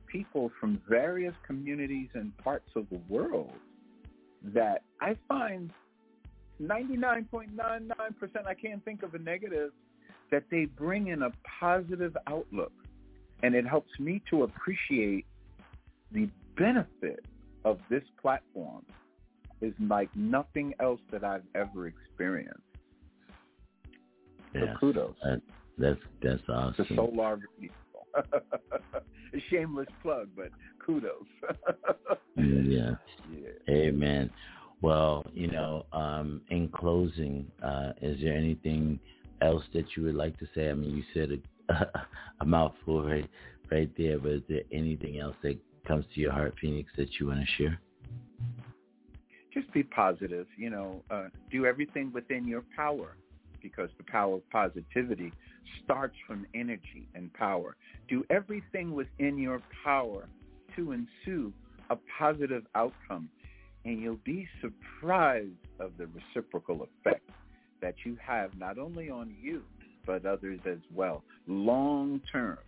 people from various communities and parts of the world that I find 99.99%, I can't think of a negative, that they bring in a positive outlook. And it helps me to appreciate the benefit of this platform is like nothing else that I've ever experienced. Yeah, so kudos. That's awesome. The Solar Radio. A shameless plug, but kudos. Yeah. Amen. Well, in closing, is there anything else that you would like to say? I mean, you said a mouthful right there, but is there anything else that comes to your heart, Phoenix, that you want to share? Just be positive. Do everything within your power, because the power of positivity starts from energy and power. Do everything within your power to ensue a positive outcome, and you'll be surprised of the reciprocal effect that you have not only on you, but others as well, long term.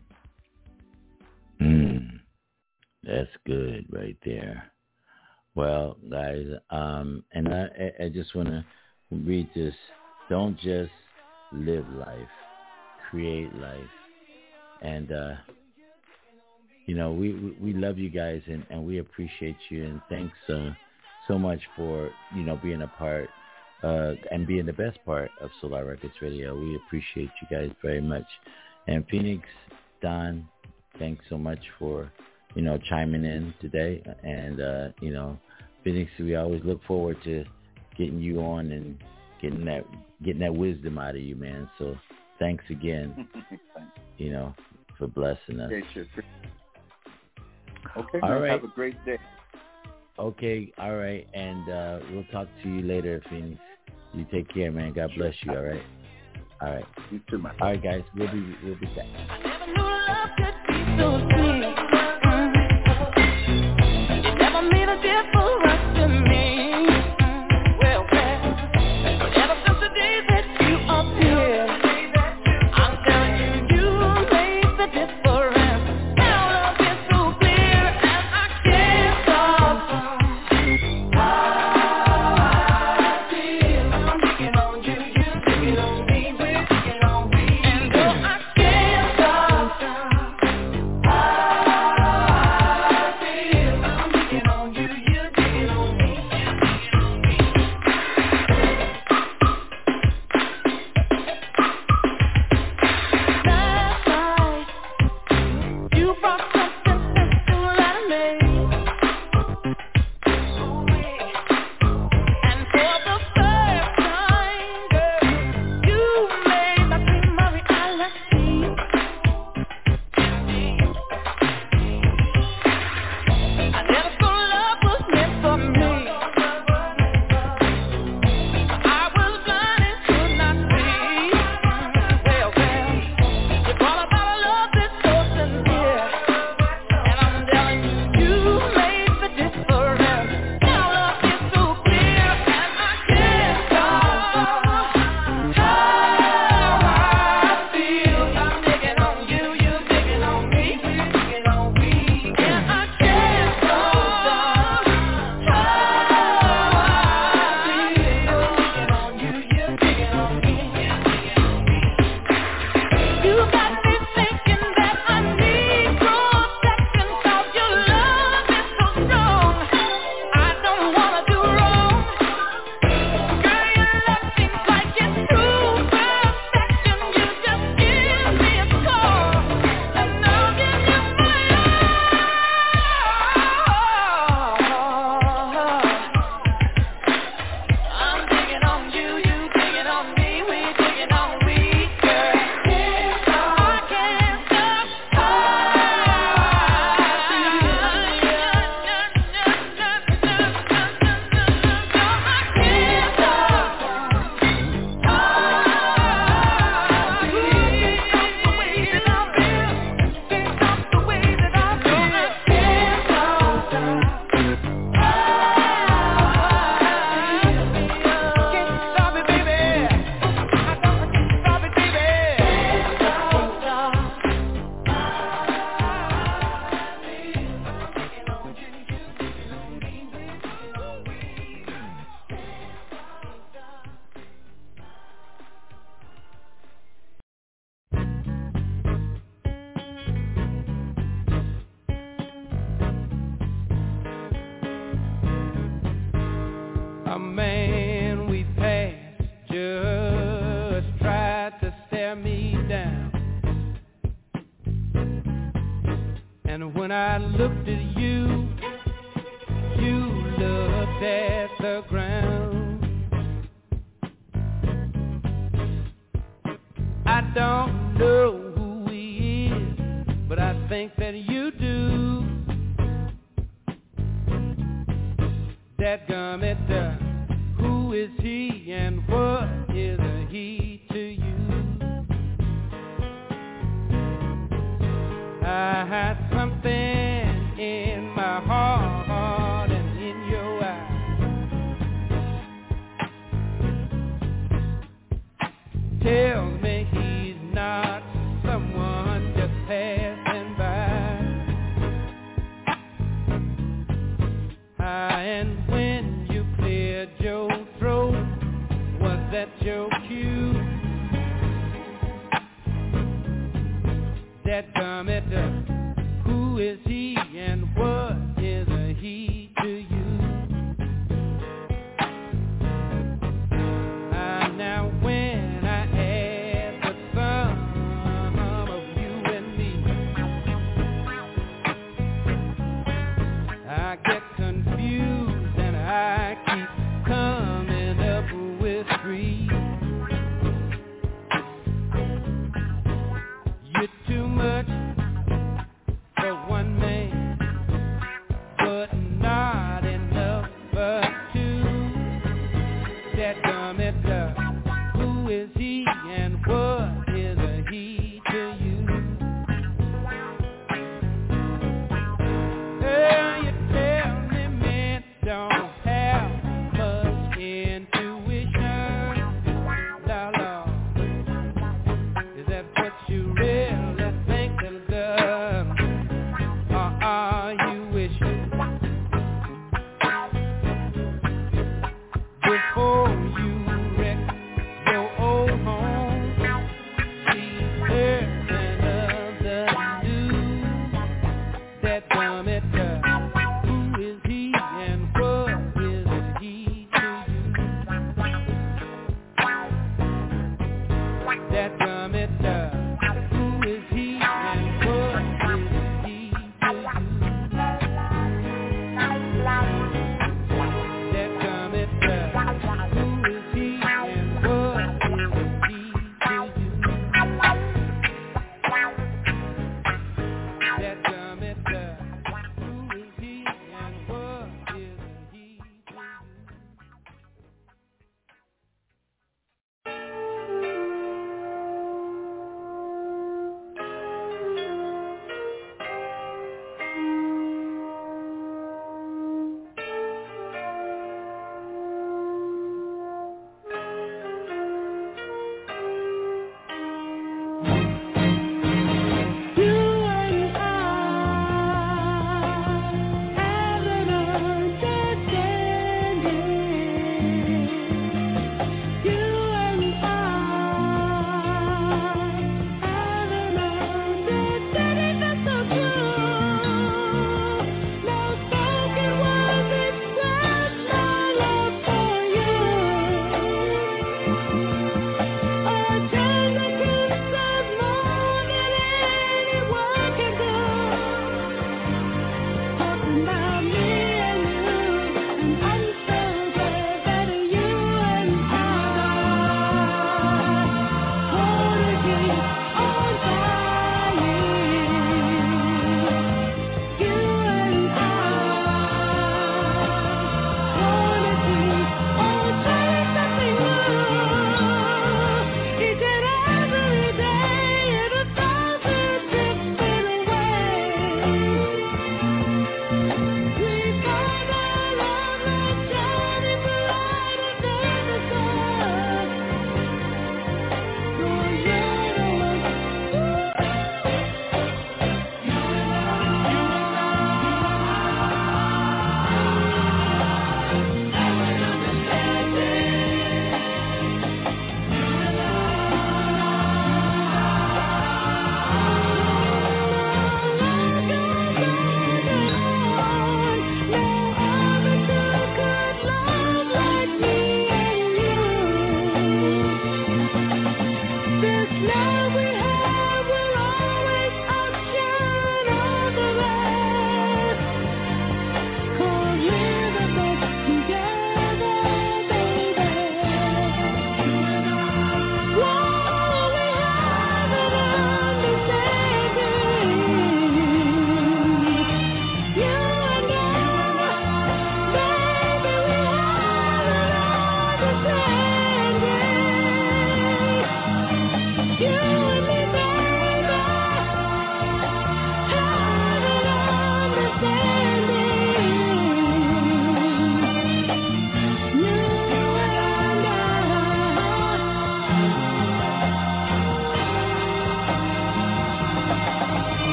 That's good right there. Well, guys, and I just want to read this. Don't just live life, create life. And, we love you guys, and we appreciate you, and thanks so much for, being a part and being the best part of Solar Records Radio. We appreciate you guys very much. And Phoenix, Don, thanks so much for, chiming in today. And, Phoenix, we always look forward to getting you on and getting that wisdom out of you, man. So thanks again, for blessing us. Okay, all right. Have a great day. Okay, all right. And we'll talk to you later, Phoenix. You take care, man. God bless you, all right? All right. You too, man. All right, guys. We'll be back. I never knew love could be so sweet. You never made a difference to me. Well, but ever since the day that you appeared, I'm telling you, you made the difference. Now love is so clear, and I can't stop. I feel I'm picking on you, you picking on me, we're picking on me. And though I can't stop, A man we passed just tried to stare me down. And when I looked at you, you looked at the ground. I don't know who he is, but I think that you do. Dadgummit, who is he and what is he to you? I had something in my heart and in your eyes. Tells me he's not someone just passing by. And when you cleared your throat, was that your cue? Dadgummit, who is he and what is he to you? Now when I add the sum of you and me, I get confused and I keep coming up with three. You're too much for one man, but not enough for two. Dadgummit, who is he and what is he to you? You tell me men don't have much intuition. La la, is that what you really think, little girl? Or are you wishing before you wreck your old home? She's certain of the news. Dadgummit, who is he and what is he to you? Dadgummit, who is he and what is he to you? Dadgummit, who is he and what is he to you? Dadgummit, who is he and what is he to you?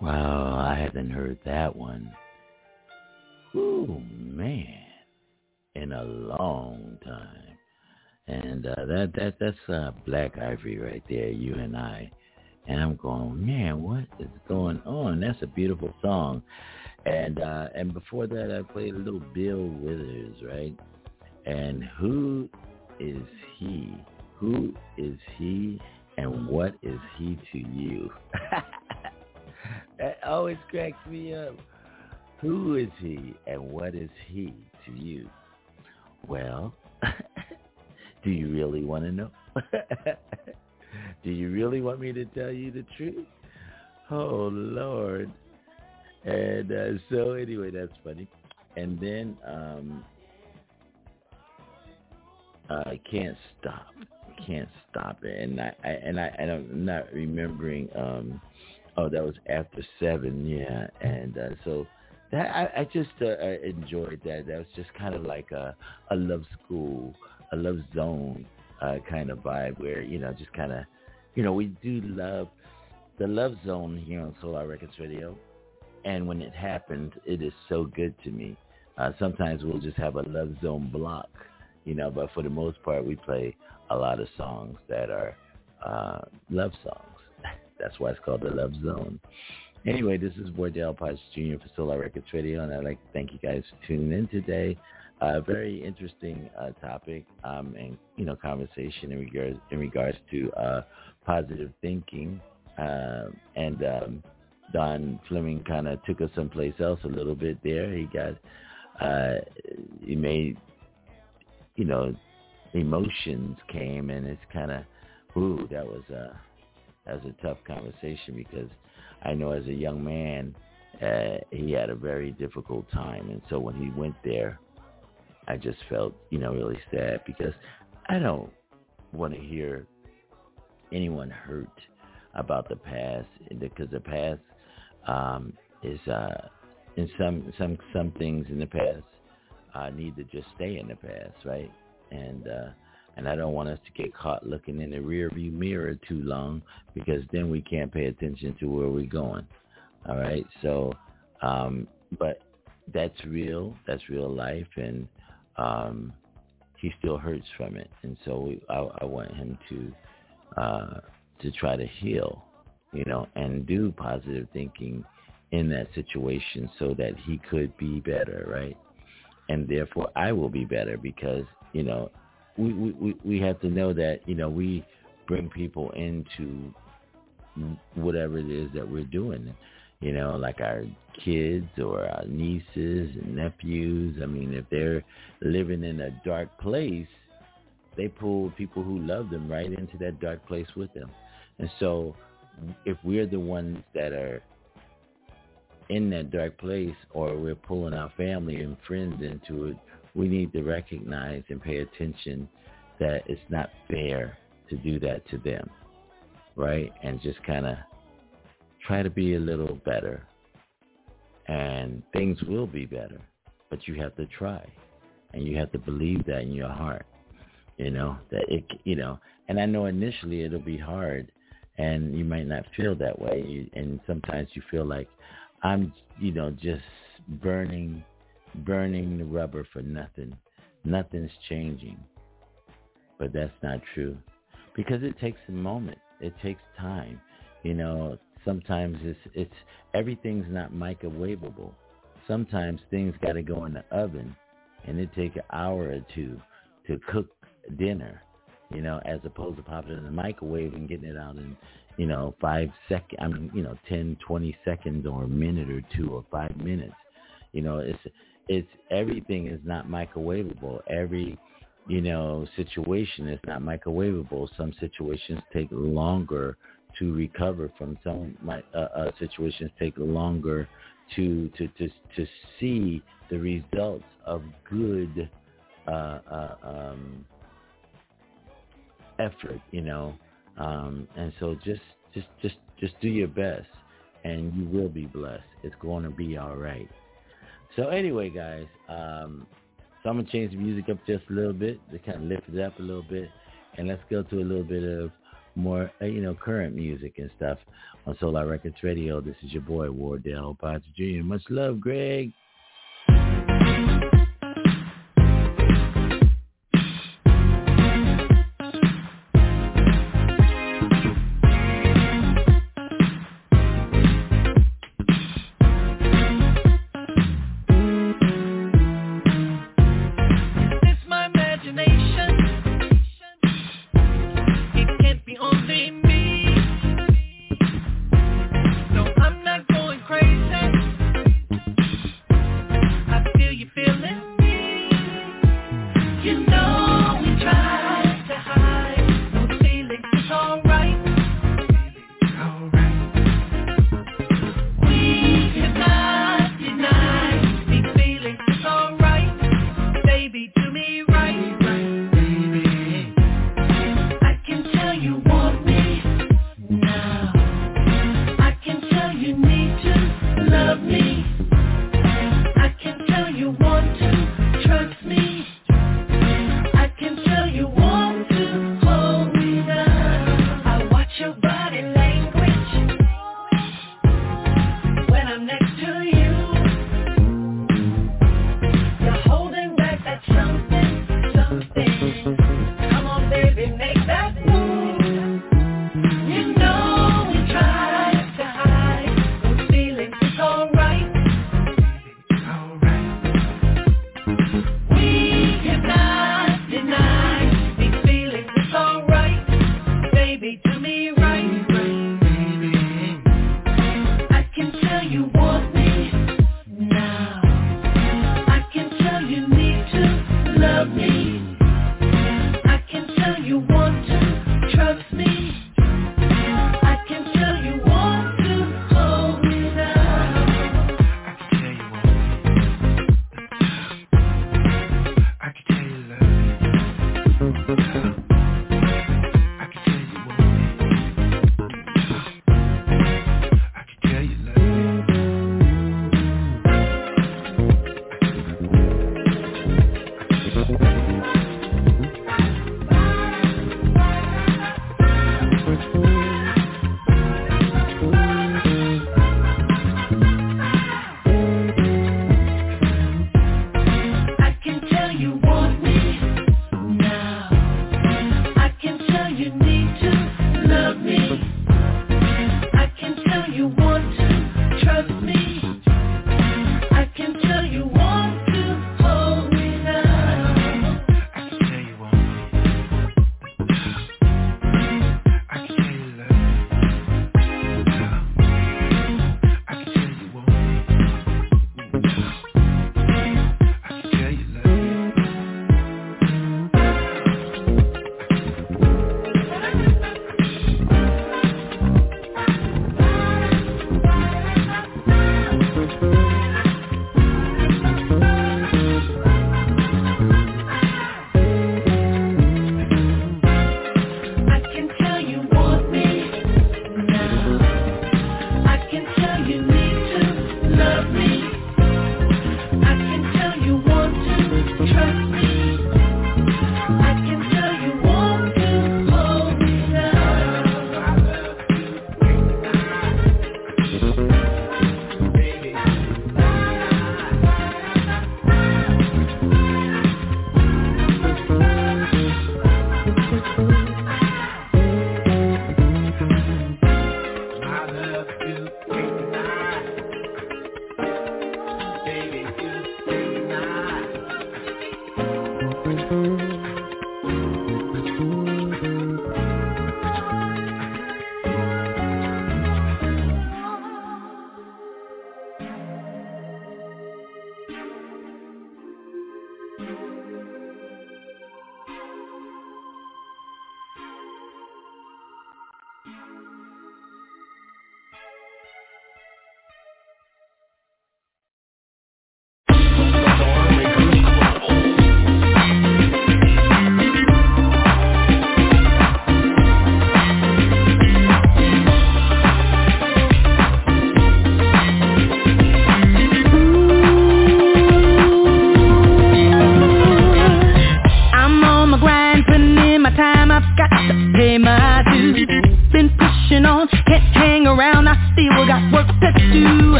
Wow, I haven't heard that one. Ooh, man, in a long time. And that's Black Ivory right there, You and I. And I'm going, man, what is going on? That's a beautiful song. And before that, I played a little Bill Withers, right? And who is he? Who is he, and what is he to you? That always cracks me up. Who is he, and what is he to you? Well, do you really want to know? Do you really want me to tell you the truth? Oh, Lord. And so anyway, that's funny. And then I can't stop it. And I'm not remembering. That was After 7, yeah. And so that I just enjoyed that. That was just kind of like a love school, a love zone kind of vibe where, just kind of, we do love the Love Zone here on Solar Records Radio. And when it happens, it is so good to me. Sometimes we'll just have a Love Zone block, but for the most part, we play a lot of songs that are love songs. That's why it's called the Love Zone. Anyway, this is Wardell Potts Jr. for Solar Records Radio, and I'd like to thank you guys for tuning in today. Very interesting topic and, conversation in regards to positive thinking. And Don Fleming kind of took us someplace else a little bit there. He made, emotions came, and it's kind of, that was a tough conversation, because I know as a young man, he had a very difficult time. And so when he went there, I just felt, really sad, because I don't want to hear anyone hurt about the past, because the past is in some things in the past need to just stay in the past, right? And I don't want us to get caught looking in the rearview mirror too long, because then we can't pay attention to where we're going. All right, so but that's real life, and he still hurts from it, and so I want him to try to heal, and do positive thinking in that situation, so that he could be better, right? And therefore I will be better, because we have to know that we bring people into whatever it is that we're doing, like our kids or our nieces and nephews. I mean, if they're living in a dark place, they pull people who love them right into that dark place with them. And so if we're the ones that are in that dark place, or we're pulling our family and friends into it, we need to recognize and pay attention that it's not fair to do that to them, right? And just kind of try to be a little better, and things will be better, but you have to try, and you have to believe that in your heart, that it, and I know initially it'll be hard, and you might not feel that way, and sometimes you feel like I'm, just burning the rubber for nothing. Nothing's changing. But that's not true, because it takes a moment. It takes time. Sometimes it's everything's not microwavable. Sometimes things got to go in the oven, and it takes an hour or two to cook dinner, as opposed to popping it in the microwave and getting it out in 5 seconds. 10, 20 seconds, or a minute or 2 or 5 minutes. It's everything is not microwavable. Every situation is not microwavable. Some situations take longer to recover from. Some situations take longer to see the results of good effort. And so just do your best, and you will be blessed. It's going to be all right. So anyway, guys, so I'm going to change the music up just a little bit to kind of lift it up a little bit, and let's go to a little bit of more, current music and stuff on Solar Records Radio. This is your boy, Wardell Potts Jr. Much love, Greg.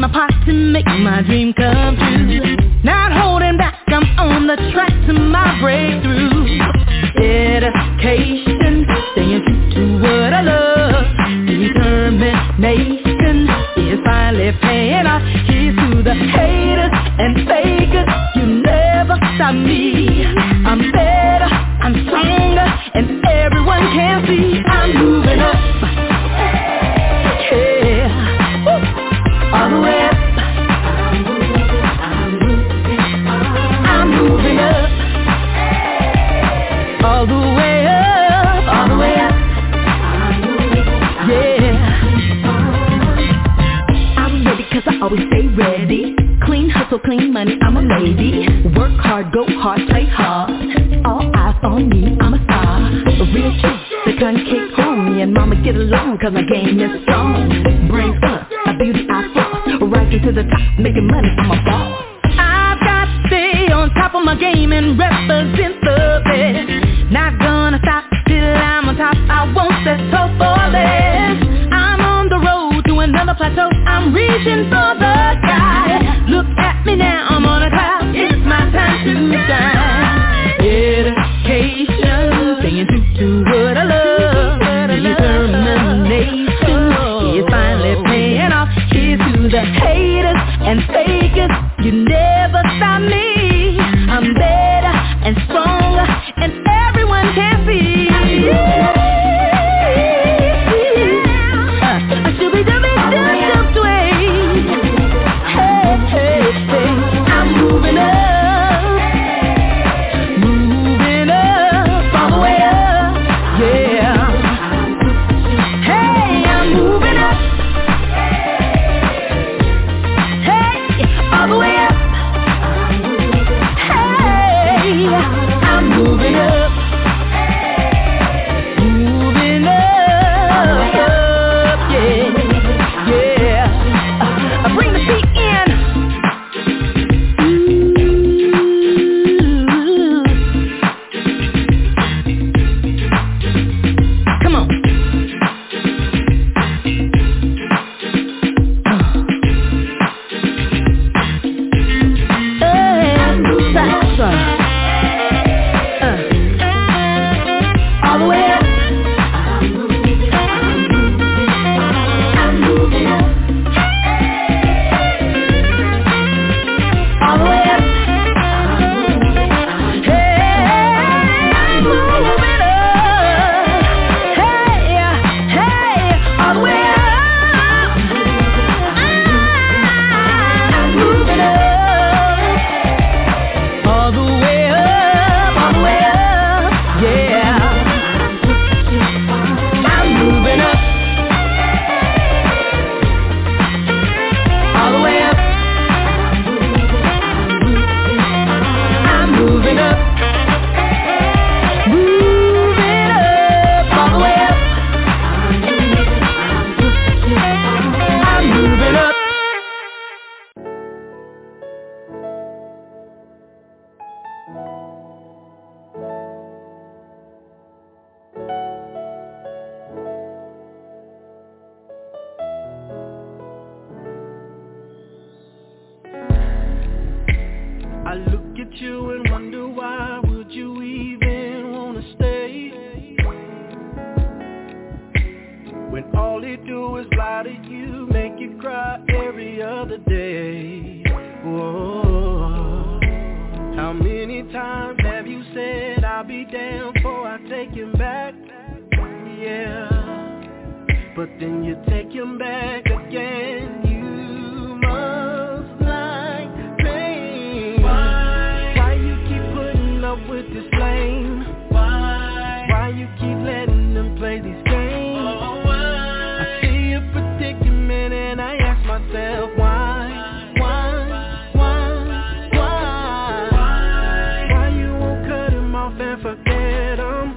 my part to make my dream come true. Not holding back, I'm on the track to my breakthrough. Dedication, staying true to what I love. Determination is finally paying off. Here's to the haters and fakers, you never stop me. I'm better, I'm stronger, and everyone can see I'm moving up. Yeah, all the way up. I'm moving up. All the way up, all the way up. Yeah. I'm ready 'cause I always stay ready. Clean hustle, clean money, I'm a lady. Work hard, go hard, play hard. All eyes on me, I'm a star. A real chick, the kind of cake home. Me and mama get along 'cause my game is strong. Brains up, my beauty I floss. Rising to the top, making money, I'm a boss. I've got to stay on top of my game and represent the best. Not gonna stop till I'm on top, I won't settle for less. I'm on the road to another plateau, I'm reaching for the sky. Look at me now, I'm on a cloud, it's my time to shine. Dedication, staying true to what I love. Determination is finally paying off. Here's to the haters and fakers, you never stop me. I'm better and stronger, and everyone can see. I should be doing just way. Hey, hey, hey, I'm moving up, all the way up, yeah. Hey, I'm moving up, hey, all the way up. Hey, I'm moving up. I look at you and wonder why would you even wanna stay when all they do is lie to you, make you cry every other day. Whoa. How many times have you said I'll be down before I take him back? Yeah, but then you take him back again. You must like pain. Why you keep putting up with this flame? Why you keep letting them play these games? I see a predicament and I ask myself why you won't cut him off and forget him?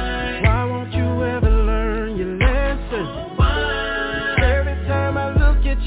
Why won't you ever learn your lesson? Every time I look at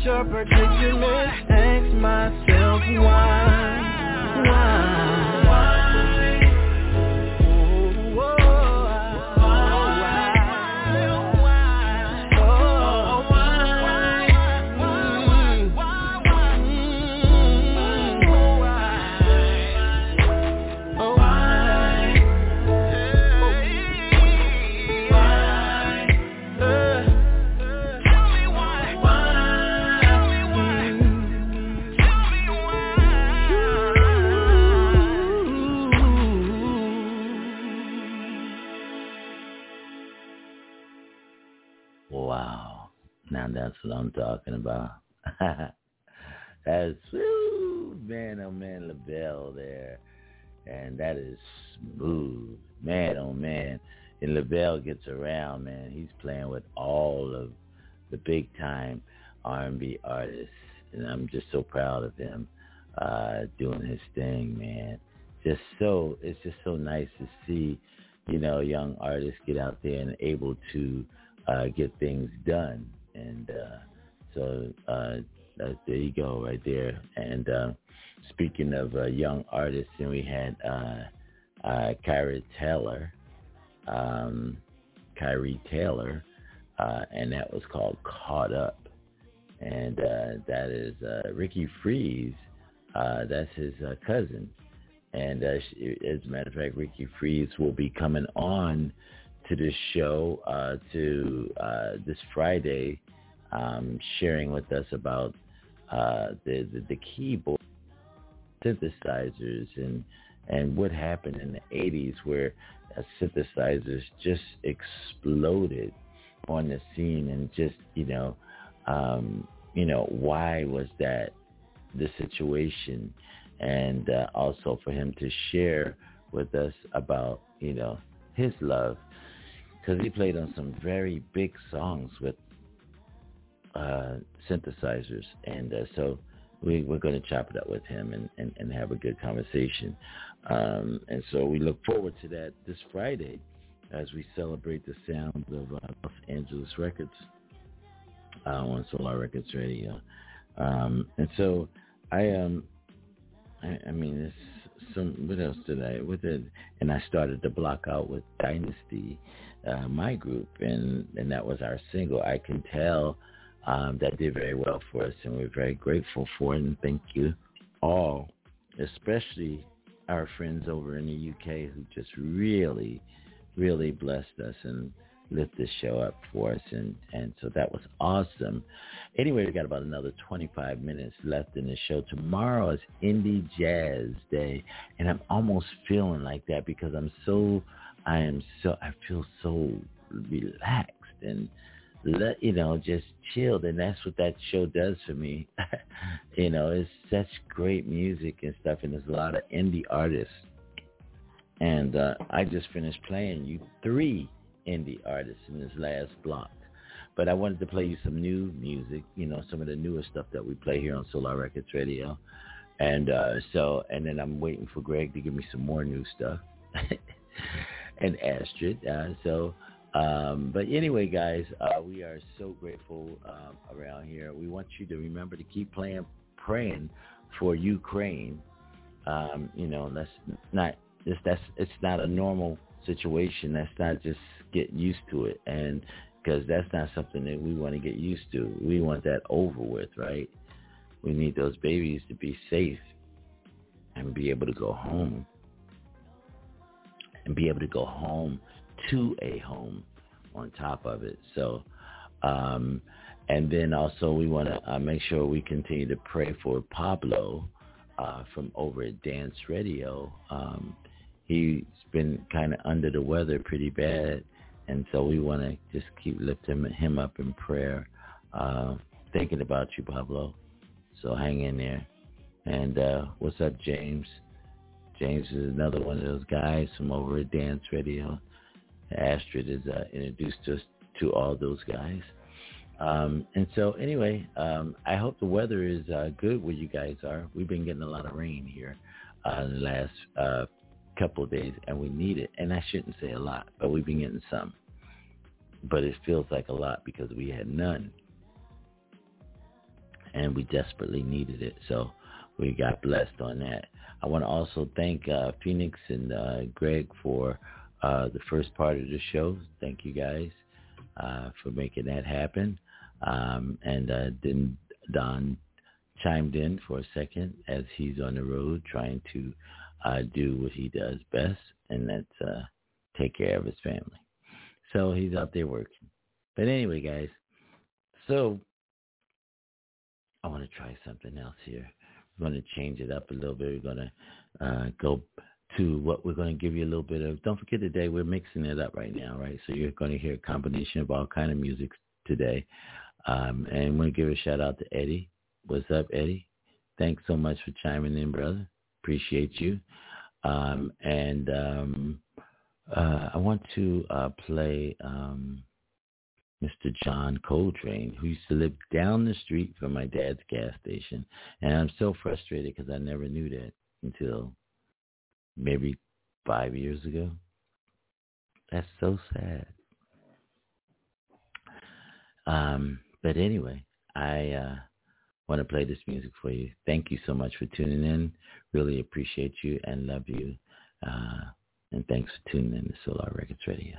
your predicament. Ask myself why. Wow. Now that's what I'm talking about. That's, woo, man, oh man, LaBelle there. And that is smooth. Man, oh man. And LaBelle gets around, man. He's playing with all of the big-time R&B artists. And I'm just so proud of him doing his thing, man. It's just so nice to see, you know, young artists get out there and able to get things done. And so there you go right there. And speaking of young artists, and we had Kyrie Taylor, and that was called Caught Up. And that is Ricky Freeze. That's his cousin. And as a matter of fact, Ricky Freeze will be coming on to this show this Friday, sharing with us about the keyboard synthesizers and what happened in the 80s, where synthesizers just exploded on the scene, and just why was that the situation, and also for him to share with us about his love, because he played on some very big songs with synthesizers, and so we're going to chop it up with him and have a good conversation, and so we look forward to that this Friday as we celebrate the sounds of Los Angeles Records on Solar Records Radio, and so I mean, it's what else did I with it? And I started to block out with Dynasty, my group, and that was our single. I Can Tell. That did very well for us, and we're very grateful for it. And thank you all, especially our friends over in the UK who just really, really blessed us and lift this show up for us, and so that was awesome. Anyway, we got about another 25 minutes left in the show. Tomorrow is Indie Jazz Day, and I'm almost feeling like that because I feel so relaxed and just chilled, and that's what that show does for me. It's such great music and stuff, and there's a lot of indie artists, and I just finished playing you 3 indie artists in this last block, but I wanted to play you some new music, some of the newer stuff that we play here on Solar Records Radio, and then I'm waiting for Greg to give me some more new stuff, and Astrid, but anyway, guys, we are so grateful around here. We want you to remember to keep praying for Ukraine. It's not a normal situation. That's not just get used to it, and because that's not something that we want to get used to. We want that over with, right? We need those babies to be safe and be able to go home, and be able to go home to a home on top of it. So, and then also we want to make sure we continue to pray for Pablo from over at Dance Radio. He's been kind of under the weather pretty bad, and so we want to just keep lifting him up in prayer, thinking about you, Pablo. So hang in there. And what's up, James? James is another one of those guys from over at Dance Radio. Astrid is introduced us to all those guys. And so anyway, I hope the weather is good where you guys are. We've been getting a lot of rain here the last couple of days, and we need it. And I shouldn't say a lot, but we've been getting some. But it feels like a lot because we had none. and we desperately needed it. So we got blessed on that. I want to also thank Phoenix and Greg for the first part of the show. Thank you guys for making that happen. And then Don chimed in for a second as he's on the road trying to do what he does best, and that's take care of his family. So he's out there working. But anyway, guys, so I want to try something else here. We're going to change it up a little bit. We're going to go to what we're going to give you a little bit of. Don't forget today, we're mixing it up right now, right? So you're going to hear a combination of all kind of music today. And I'm going to give a shout out to Eddie. What's up, Eddie? Thanks so much for chiming in, brother. Appreciate you. I want to play Mr. John Coltrane, who used to live down the street from my dad's gas station. And I'm so frustrated because I never knew that until maybe 5 years ago. That's so sad. But anyway, I want to play this music for you. Thank you so much for tuning in. Really appreciate you and love you. And thanks for tuning in to Solar Records Radio.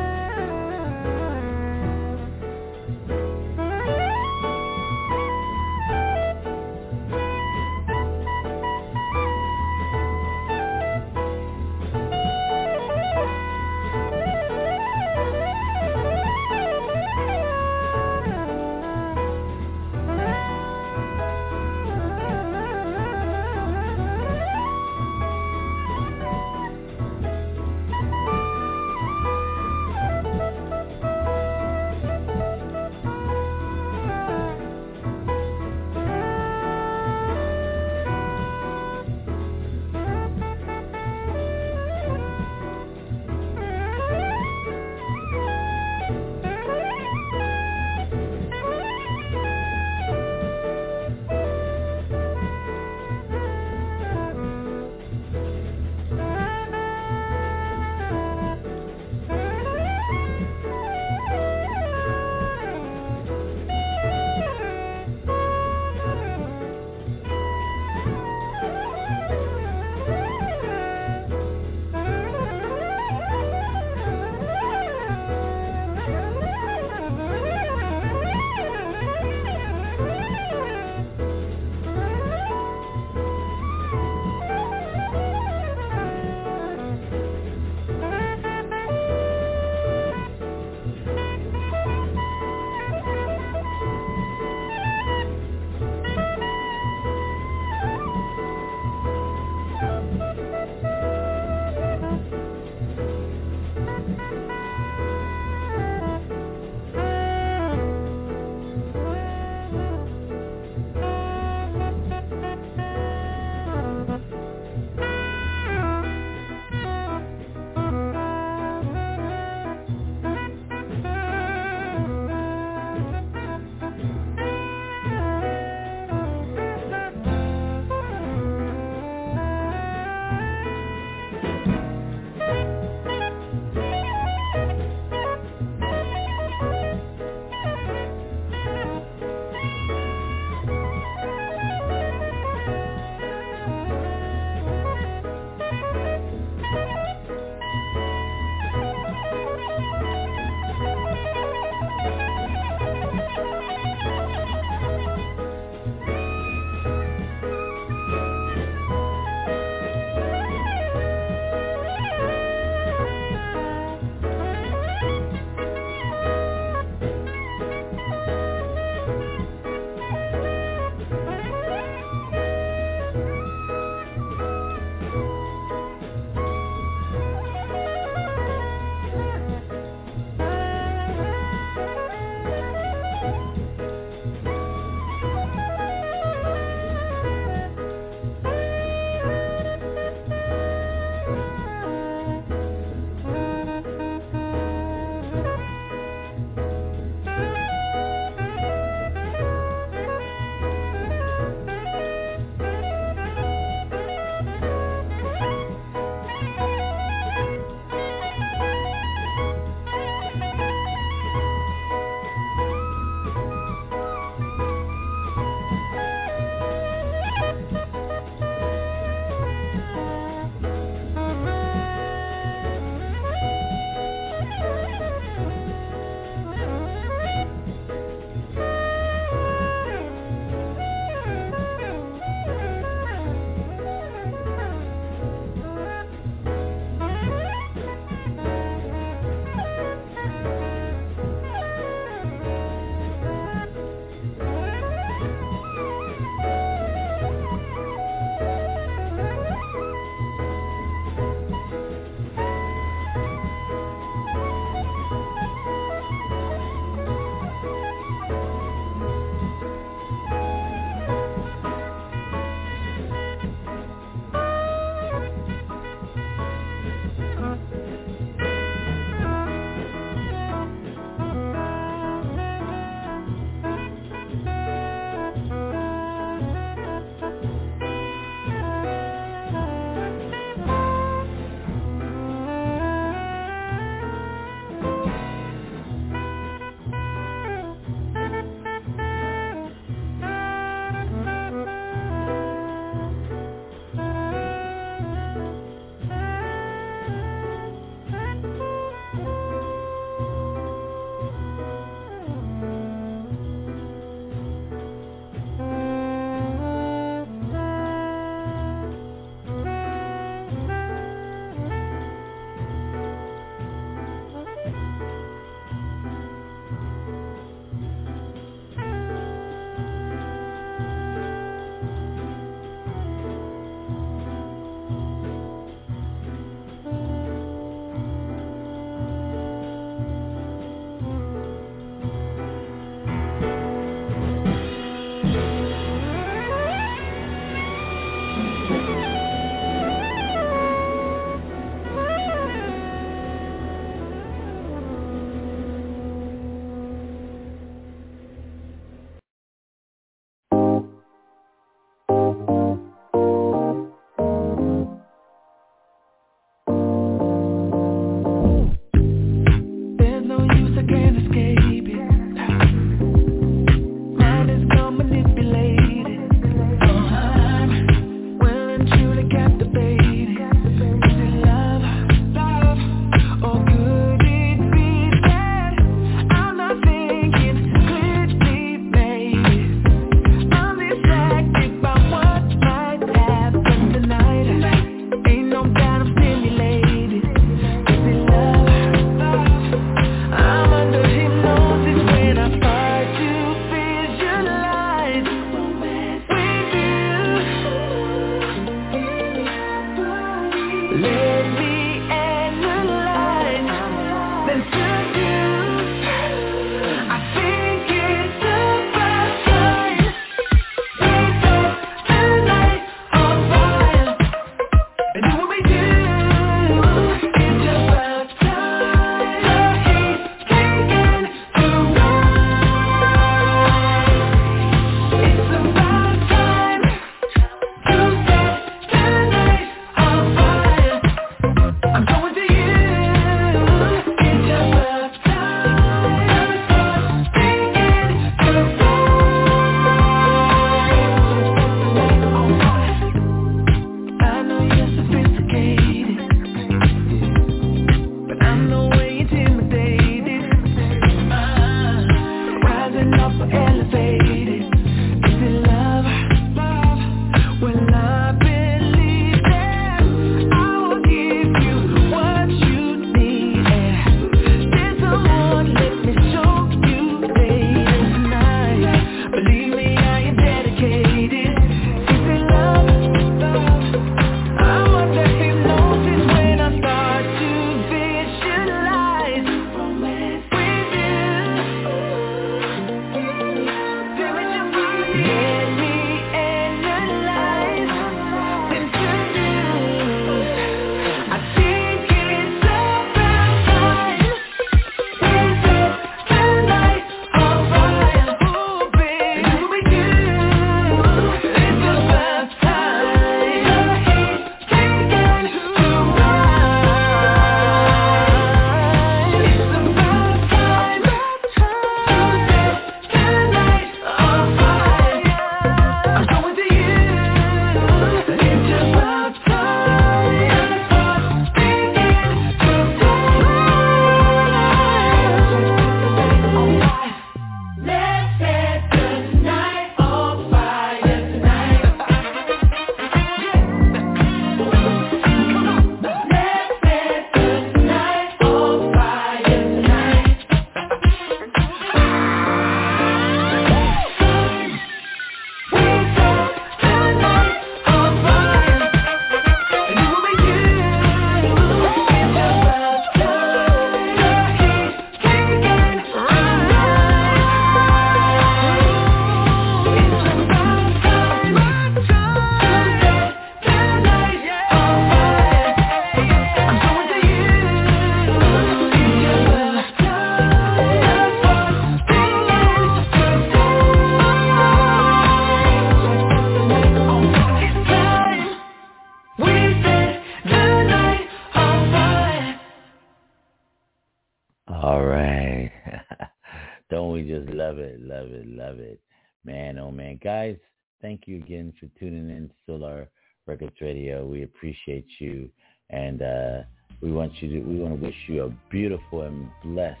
just love it. Man, oh man. Guys, thank you again for tuning in to Solar Records Radio. We appreciate you. And we want to wish you a beautiful and blessed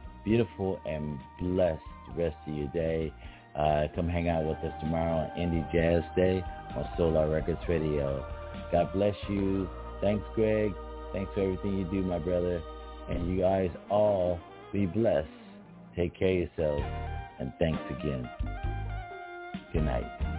rest of your day. Come hang out with us tomorrow on Indie Jazz Day on Solar Records Radio. God bless you. Thanks, Greg. Thanks for everything you do, my brother. And you guys all be blessed. Take care of yourselves. And thanks again. Good night.